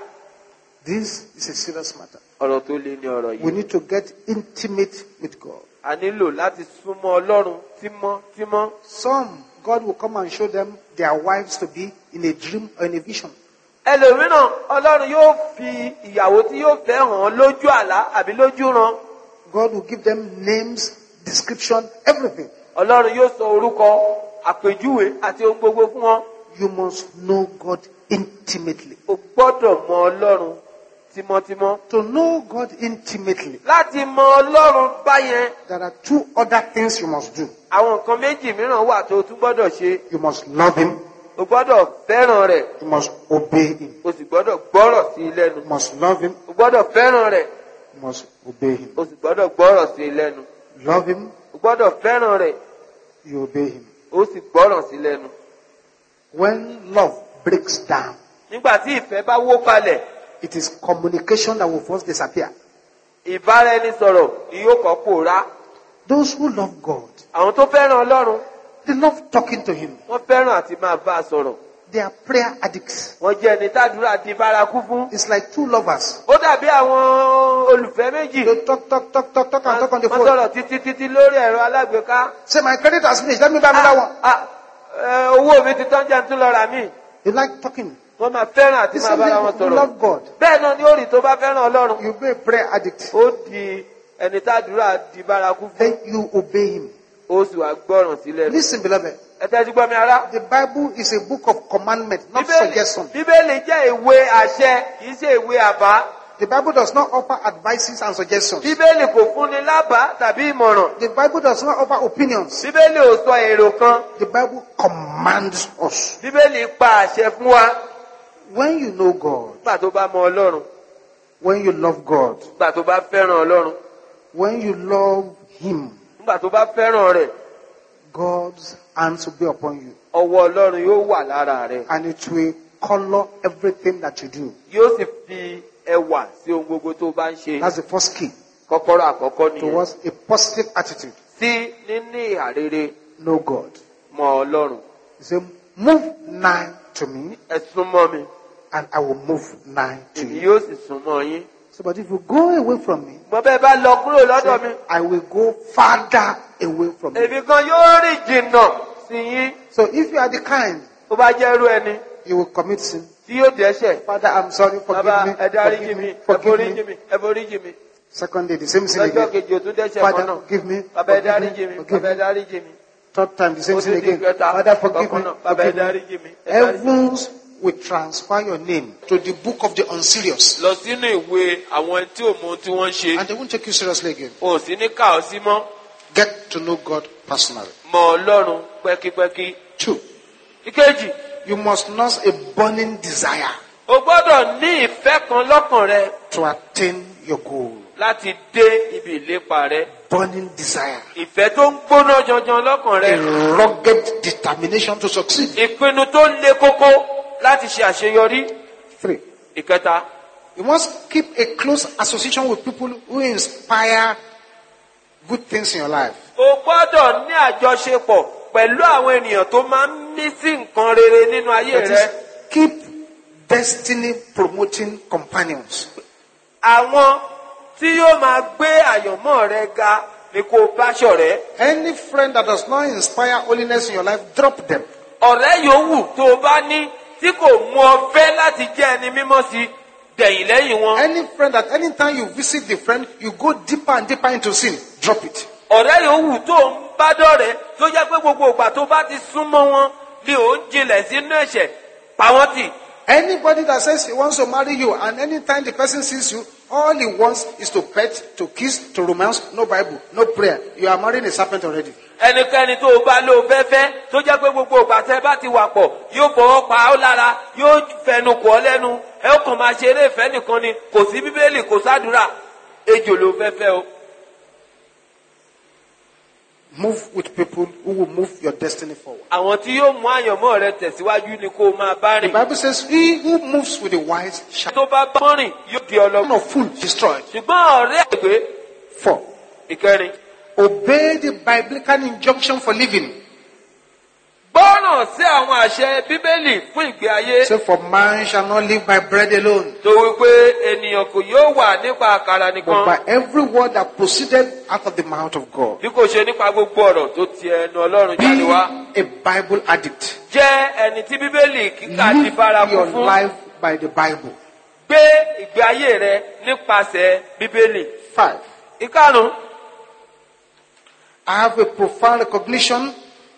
C: This is a serious matter.
D: ọ̀rọ̀ tó lé ní ọ̀rọ̀
C: We
D: yìí.
C: need to get intimate with God.
D: a nílò láti súnmọ́ ọlọ́run tímọ́tímọ́.
C: Some, God will come and show them their wives to be in a dream or in a vision.
D: ẹlòmíràn ọlọ́run yóò fi ìyàwó tí yóò fẹ́ hàn án lójú àlá àbí lójú ran.
C: God will give them names, description, everything.
D: ọlọ́run yóò sọ orúkọ àpèjúwe àti ohun gbogbo fún wọn.
C: You must know God intimately.
D: o gbọ́dọ̀ mọ ọlọ́run tímọ́tímọ́.
C: To know God intimately,
D: láti mọ ọlọ́run báyẹn
C: there are two other things you must do.
D: àwọn nǹkan méjì mìíràn wà tó o tún gbọ́dọ̀ ṣe.
C: You must love him.
D: O gbọ́dọ̀ fẹ́ràn rẹ̀.
C: You must obey him.
D: O sì gbọ́dọ̀ gbọ́rọ̀ sí i lẹ́nu.
C: You must love him.
D: O gbọ́dọ̀ fẹ́ràn rẹ̀.
C: You must obey him.
D: O sì gbọ́dọ̀ gbọ́rọ̀ sí i lẹ́nu.
C: Love him.
D: O gbọ́dọ̀ fẹ́ràn rẹ̀.
C: You obey him.
D: O sì gbọ́rọ̀ sí i lẹ́nu.
C: When love breaks down,
D: Nígbà tí ìfẹ́ bá wó kalẹ̀,
C: it is communication that will first disappear.
D: ìbáraẹnisọ̀rọ̀ ni yóò kọ́ pòórá.
C: Those who love God,
D: Àwọn tó fẹ́ràn Ọlọ́run,
C: they love talking to him.
D: wọ́n fẹ́ràn àti máa bá a sọ̀rọ̀.
C: They are prayer addicts.
D: Wọ́n jẹ́ ẹni tádùúrà di bárakú fún.
C: It's like two lovers.
D: Ó dàbí àwọn olùfẹ́ méjì.
C: They talk, talk, talk, talk, talk, and talk on the
D: Wọ́n
C: phone.
D: sọ̀rọ̀ títí títí lórí ẹ̀rọ alágbèéká.
C: Say, my credit has finished. Let me buy another one.
D: Ah, ẹ, owó mi ti tán jẹ́ ń tún lọ rà mí.
C: They like talking.
D: Wọ́n máa fẹ́ràn àti
C: The
D: máa
C: same
D: bára
C: thing
D: wọn
C: if you
D: sọ̀rọ̀.
C: love God.
D: Bẹ́ẹ̀ náà ni ó rí tó bá fẹ́ràn Ọlọ́run.
C: You be a prayer addict.
D: Ó di ẹni tádùúrà di bárakú fún.
C: Then you obey him.
D: Ó sì wá gbọ́ràn sílẹ̀.
C: Listen, beloved.
D: Ẹ tẹ́jú gbọ́ mi ará.
C: The Bible is a book of commandment, not
D: Bíbélì
C: suggestion.
D: Bíbélì jẹ́ ìwé àṣẹ, kì í ṣe ìwé àbá.
C: The Bible does not offer advices and suggestions.
D: Bíbélì kò fúnni lábàá tàbí ìmọ̀ràn.
C: The Bible does not offer opinions.
D: Bíbélì ò sọ èrò kan.
C: The Bible commands us.
D: Bíbélì pa àṣẹ fún wa.
C: When you know God,
D: Nígbà tó bá mọ Ọlọ́run,
C: when you love God,
D: nígbà tó bá fẹ́ràn Ọlọ́run,
C: when you love him,
D: nígbà tó bá fẹ́ràn rẹ̀,
C: God's hands will be upon you.
D: ọwọ́ Ọlọ́run yóò wà lára rẹ̀.
C: And it will color everything that you do.
D: Yóò sì fi ẹwà sí ohun gbogbo tó bá ń ṣe.
C: That's the first key
D: Kọ́kọ́rọ́ àkọ́kọ́ nìyẹn.
C: towards a positive attitude.
D: Sí níní ìhà rere
C: Know God.
D: mọ Ọlọ́run.
C: He said, move nigh to me,
D: Ẹ súnmọ́ mi,
C: and I will move nigh to
D: èmi
C: you.
D: yóò sì súnmọ́ yín.
C: So, but if you go away from me,
D: Mo bẹ́ẹ̀ bá lọ kúrò lọ́dọ̀ mi,
C: say, I will go farther away from you.
D: èmi kan yóò rìn jìnnà sí yín.
C: So, if you are the kind,
D: Tó bá jẹ́ irú ẹni
C: you will commit sin.
D: tí yóò dẹ́ṣẹ̀.
C: Father, I'm sorry, forgive
D: Bàbá
C: me,
D: ẹ dáríjì
C: forgive
D: mi,
C: me,
D: ẹ
C: forgive
D: foríjì
C: me.
D: mi, ẹ foríjì mi.
C: Second day, the same sin
D: Lọ́jọ́
C: again.
D: kejì ò tún dẹ́ṣẹ̀ kan
C: Father,
D: náà.
C: forgive me,
D: Bàbá ẹ
C: forgive
D: dáríjì
C: me,
D: mi,
C: forgive
D: bàbá ẹ
C: me.
D: dáríjì mi.
C: Third time, the
D: Ó
C: same
D: tún
C: sin
D: di
C: again.
D: kẹta,
C: Father, forgive
D: ọ̀kan
C: me,
D: náà. Bàbá ẹ
C: forgive me.
D: dáríjì mi, ẹ dáríjì mi.
C: Heavens will transfer your name to the book of the unserious.
D: Lọ sínú ìwé àwọn tí ò mọ ohun tí wọ́n ń ṣe.
C: And they won't take you seriously again.
D: O sì ní ká ọ sí mọ́.
C: Get to know God personally.
D: Mọ Ọlọ́run pẹ́kípẹ́kí.
C: Two,
D: Ìkejì,
C: you must nurse a burning desire
D: o gbọ́dọ̀ ní ìfẹ́ kan lọ́kàn rẹ
C: to attain your goal.
D: láti dé ibi ìlépa rẹ.
C: Burning desire.
D: Ìfẹ́ tó ń gbóná janjan lọ́kàn
C: A
D: rẹ.
C: rugged determination to succeed.
D: Ìpinnu tó le kókó láti ṣe àṣeyọrí.
C: Three,
D: Ìkẹta,
C: you must keep a close association with people who inspire good things in your life.
D: o gbọ́dọ̀ ní àjọṣepọ̀ pẹ̀lú àwọn ènìyàn tó máa ń mí sí nǹkan rere nínú ayé
C: That
D: rẹ.
C: is, keep destiny promoting companions.
D: Àwọn tí yóò máa gbé àyànmọ́ rẹ ga ni kò bá ṣọ̀rẹ́.
C: Any friend that does not inspire holiness in your life, drop them.
D: Ọ̀rẹ́ yòówù tó o bá ní tí kò mú ọ fẹ́ láti jẹ́ ẹni mímọ́ sí dẹ̀yìn lẹ́yìn wọn.
C: Any friend that anytime you visit the friend, you go deeper and deeper into sin, drop it.
D: Ọ̀rẹ́ yòówù tó ń bá dọ̀rẹ́ tó jẹ́ pé gbogbo ìgbà tó bá ti súnmọ́ wọn ni ò ń jinlẹ̀ sínú ẹ̀ṣẹ̀ pa wọ́n tì.
C: Anybody that says he wants to marry you and anytime the person sees you, all he wants is to pet, to kiss, to romance, no Bible, no prayer. You are marrying a serpent already.
D: Ẹnikẹ́ni tó o bá lò fẹ́fẹ́ tó jẹ́ pé gbogbo ìgbà tẹ́ bá ti wà pọ̀ yóò fọwọ́ pa ọ́ lára yóò fẹnu kò ọ́ lẹ́nu ẹ ó kàn máa ṣe eré ìfẹ́ nìkan ni kò sí bíbélì kò sádùúrà ejò ló fẹ́fẹ́ o.
C: Move with people who will move your destiny forward.
D: Àwọn tí yóò mú àyànmọ́ rẹ tẹ̀síwájú ni kó o máa bá
C: The
D: rìn.
C: Bible says, he who moves with the wise shall
D: Tó bá bá rìn yóò di
C: be
D: ọlọ́gbọ́n.
C: of fool destroyed.
D: Ṣùgbọ́n ọ̀rẹ́ àgbẹ̀
C: Four,
D: ìkẹrin.
C: obey the biblical injunction for living.
D: Gbọ́ràn sí àwọn àṣẹ bíbélì fún ìgbé ayé.
C: Say, for man shall not live by bread alone,
D: Tó wípé ènìyàn kò yóò wà nípa àkàrà
C: but
D: nìkan.
C: by every word that proceeded out of the mouth of God.
D: Bí kò ṣe nípa gbogbo ọ̀rọ̀ tó ti ẹnu Ọlọ́run
C: Be
D: jáde wá.
C: a Bible addict.
D: Jẹ́ ẹni tí bíbélì kíkà ti
C: Live
D: bárakú
C: your
D: fún.
C: life by the Bible.
D: Gbé ìgbé ayé rẹ nípasẹ̀ bíbélì.
C: Five,
D: Ìkarùn-ún.
C: I have a profound recognition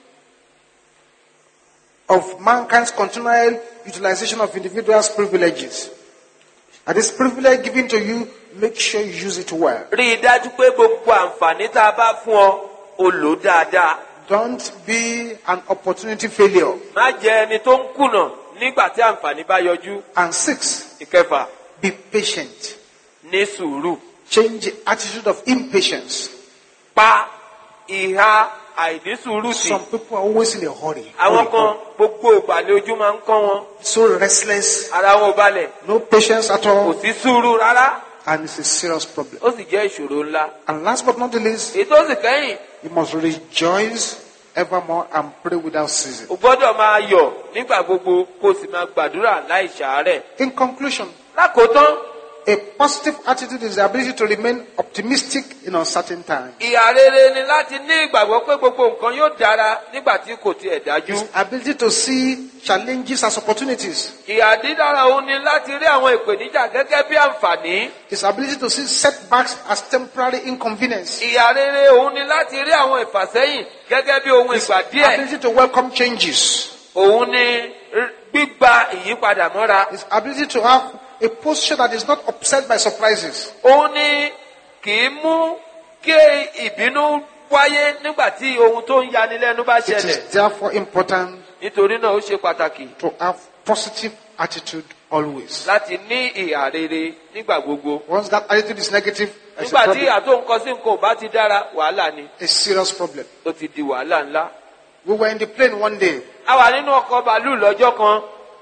C: of mankind's continual utilization of individuals' privileges. And this privilege given to you, make sure you use it well.
D: Rí i dájú pé gbogbo àǹfààní tá a bá fún ọ, o lò ó dáadáa.
C: Don't be an opportunity failure.
D: má jẹ́ ẹni tó ń kùnà nígbà tí àǹfààní bá yọjú.
C: And six,
D: ìkẹfà,
C: be patient.
D: ní sùúrù.
C: Change the attitude of impatience.
D: pa ìhà àìnísùúrù sí.
C: Some people are always in a hurry.
D: àwọn
C: Hurry,
D: kan
C: hurry.
D: gbogbo ìgbà ni ojú máa ń kán wọn.
C: So restless,
D: ara wọn ò balẹ̀.
C: no patience at
D: kò
C: all,
D: sí sùúrù rárá.
C: and it's a serious problem.
D: ó sì jẹ́ ìṣòro ńlá.
C: And last but not the least,
D: èyí tó sì kẹ́yìn,
C: you must rejoice evermore and pray without ceasing.
D: o gbọ́dọ̀ máa yọ̀ nígbà gbogbo kó o sì máa gbàdúrà láì ṣàárẹ̀.
C: In conclusion,
D: lákòótán,
C: a positive attitude is the ability to remain optimistic in uncertain times.
D: ìhà rere ni láti ní ìgbàgbọ́ pé gbogbo nǹkan yóò dára nígbà tí kò tiẹ̀ dájú.
C: Ability to see challenges as opportunities.
D: ìhà dídára òun ni láti rí àwọn ìpèníjà gẹ́gẹ́ bí àǹfààní.
C: His ability to see setbacks as temporary inconvenience.
D: ìhà rere òun ni láti rí àwọn ìfàsẹ́yìn gẹ́gẹ́ bí ohun ìgbà díẹ̀.
C: Ability to welcome changes.
D: òun ni r- gbígba ìyípadà mọ́ra.
C: His ability to have a posture that is not upset by surprises.
D: òun ni kì í mú kí ìbínú wáyé nígbà tí ohun tó ń yanilẹ́nu bá
C: It
D: ṣẹlẹ̀.
C: is therefore important
D: nítorí náà ó ṣe pàtàkì
C: to have positive attitude always.
D: láti ní ìhà rere nígbà gbogbo.
C: Once that attitude is negative, it's a
D: nígbà tí
C: problem.
D: ìhà tó ń kọ sí nǹkan ò bá ti dára, wàhálà ni.
C: A serious problem.
D: ó ti di wàhálà ńlá.
C: We were in the plane one day.
D: a wà nínú ọkọ̀ bàálù lọ́jọ́ kan.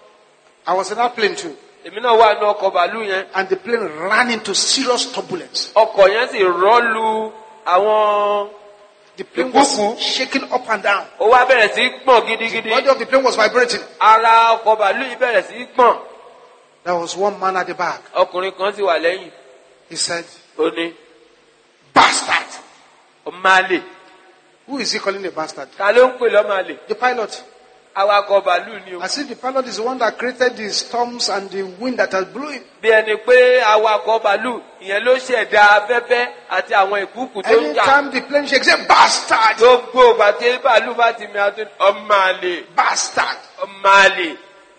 C: I was in that plane too.
D: èmi náà wà nínú ọkọ̀ bàálù yẹn.
C: And the plane ran into serious turbulence.
D: ọkọ̀ yẹn sì rọ́lu àwọn.
C: The plane was
D: Ìkúùkù.
C: shaking up and down.
D: ó wá bẹ̀rẹ̀ sí í gbọ̀n
C: The
D: gidigidi.
C: body of the plane was vibrating.
D: ara ọkọ̀ bàálù yìí bẹ̀rẹ̀ sí í gbọ̀n.
C: There was one man at the back.
D: ọkùnrin kan sì wà lẹ́yìn.
C: He said,
D: ó ní
C: bastard.
D: ọmọ àlè.
C: Who is he calling a bastard?
D: ta ló ń pè lọ́mọ àlè?
C: The pilot.
D: awakọ̀ bàálù ni o.
C: As if the pilot is the one that created the storms and the wind that has blowing.
D: bí ẹni pé awakọ̀ bàálù ìyẹn ló ṣẹ̀dá afẹ́fẹ́ àti àwọn ìkúùkù tó ń jà.
C: Anytime the plane shakes, say bastard,
D: gbogbo ìgbà tí bàálù bá ti mi àti ọmọ àlè
C: bastard.
D: ọmọ àlè.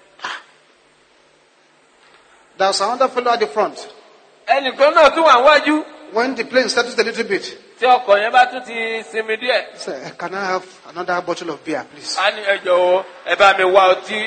C: There was another fellow at the front.
D: ẹnìkan náà tún wà wájú
C: When the plane settles a little bit,
D: tí ọkọ̀ yẹn bá tún ti sinmi díẹ̀.
C: he said, can I have another bottle of beer, please?
D: a ní ẹ jọ̀wọ́ ẹ bá mi wá ọtí.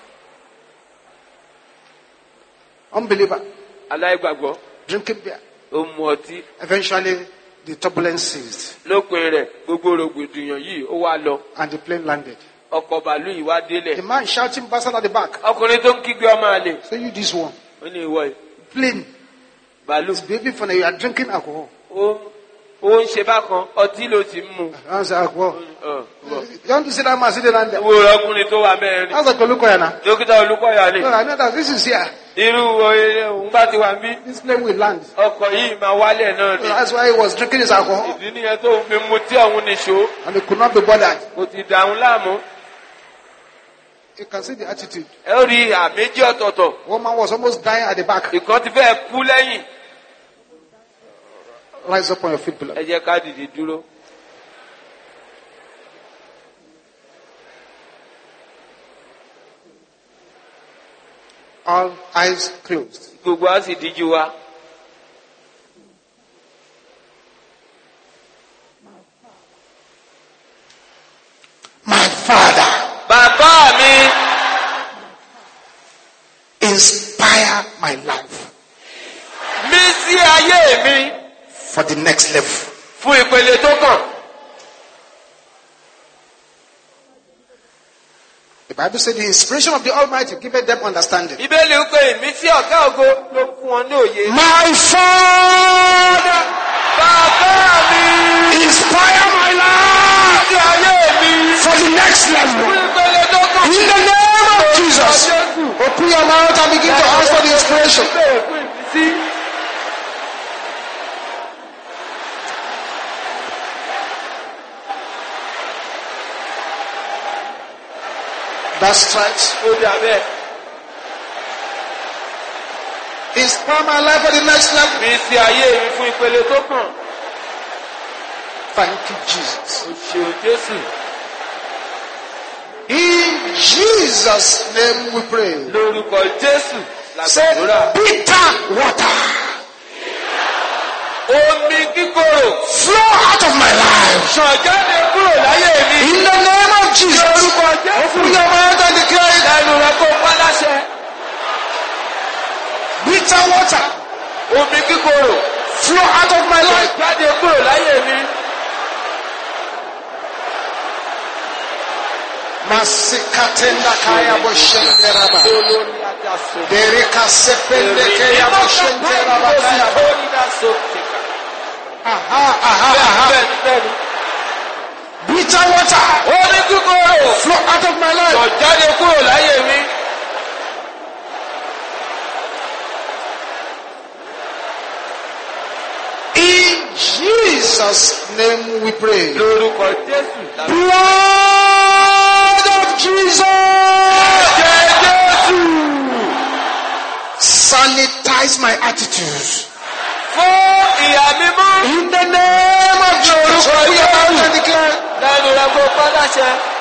C: Unbeliever,
D: aláìgbàgbọ́
C: drinking beer.
D: ó mu ọtí.
C: Eventually, the turbulence ceased
D: lópin rẹ̀ gbogbo rògbòdìyàn yìí ó wá lọ.
C: and the plane landed.
D: ọkọ̀ bàálù yìí wá
C: The
D: délẹ̀.
C: man shouting bastard at the back.
D: ọkùnrin tó ń kígbe ọmọ àlè.
C: Say, you this one.
D: ó ní ìwọ yìí.
C: Plane
D: bàálù
C: is behaving funny. You are drinking alcohol.
D: ó ó ń ṣe bákan ọtí ló ti ń mu.
C: I say, alcohol.
D: Ọ, ọ.
C: You want to see that man sitting down there?
D: wo ọkùnrin tó wà mẹ́rin.
C: That's a Kolukoyana.
D: dókítà olùkọ́yà ni.
C: No, I know that this is here.
D: irú oye òun bá ti wà ń bí.
C: This plane will land.
D: ọkọ̀ yìí máa wálẹ̀ náà ni.
C: That's why he was drinking his alcohol.
D: ìdí nìyẹn tó ń fi mu tí ọ̀hún nìṣó.
C: And he could not be bothered.
D: kò ti dàrún láàmú.
C: You can see the attitude.
D: ẹ ó rí ìhà méjì ọ̀tọ̀ọ̀tọ̀.
C: One man was almost dying at the back.
D: ìkan ti fẹ́ kú lẹ́yìn.
C: Rise up on your feet,
D: ẹ
C: beloved.
D: jẹ́ ká dìde dúró.
C: All eyes closed.
D: gbogbo á sì díjú wa.
C: My Father,
D: bàbá mi
C: inspire my life
D: mí sí ayé mi
C: for the next level.
D: fún ìpele tó kàn.
C: The Bible said the inspiration of the Almighty giveth them understanding.
D: ìbéèlì ń pè mí sí ọ̀gá ògo ló fún wọn ní òye.
C: My Father,
D: bàbá mi
C: inspire my life
D: sí ayé mi
C: for the next
D: fún
C: level.
D: ìpele tó kàn.
C: In the name of Jesus, open your mouth and begin to ask for the inspiration.
D: Bẹ́ẹ̀ fún ìmísí.
C: That's right.
D: ó dà bẹ́ẹ̀.
C: Inspire my life for the next level.
D: mí sí ayé mi fún ìpele tó kàn.
C: Thank you, Jesus.
D: o ṣeun Jésù.
C: In Jesus' name we pray.
D: lórúkọ Jésù
C: Say,
D: làgbàdúrà.
C: bitter water,
D: omi kíkorò
C: flow out of my life.
D: ṣàn jáde kúrò kúrò láyé mi.
B: In the name of Jesus.
D: Lórúkọ
B: Open
D: Jésù.
B: your mouth and declare it.
D: Lẹ́nu rẹ̀ kó pa láṣẹ.
B: Bitter water
D: Omi kíkorò.
B: flow out of my life.
D: Jáde kúrò láyé mi.
B: Masikatenda kaya boshende raba.
D: Olórí àjàsọ.
B: Dereka sepende kaya boshende raba kaya bo. Aha, aha, aha.
D: Bẹ́ẹ̀ni bẹ́ẹ̀ni.
B: Bitter water
D: Omi kíkorò.
B: flow out of my life.
D: Sọ jáde kúrò láyé mi.
B: In Jesus' name we pray.
D: Lórúkọ Jésù.
B: Blood of Jesus.
D: Jẹ́ Jésù.
B: Sanitize my attitudes.
D: Fún ìyá mímọ́.
B: In the name of Jesus.
D: Lórúkọ
B: Open your mouth
D: Jésù.
B: and declare.
D: Lẹ́nu rẹ̀ kó pa láṣẹ.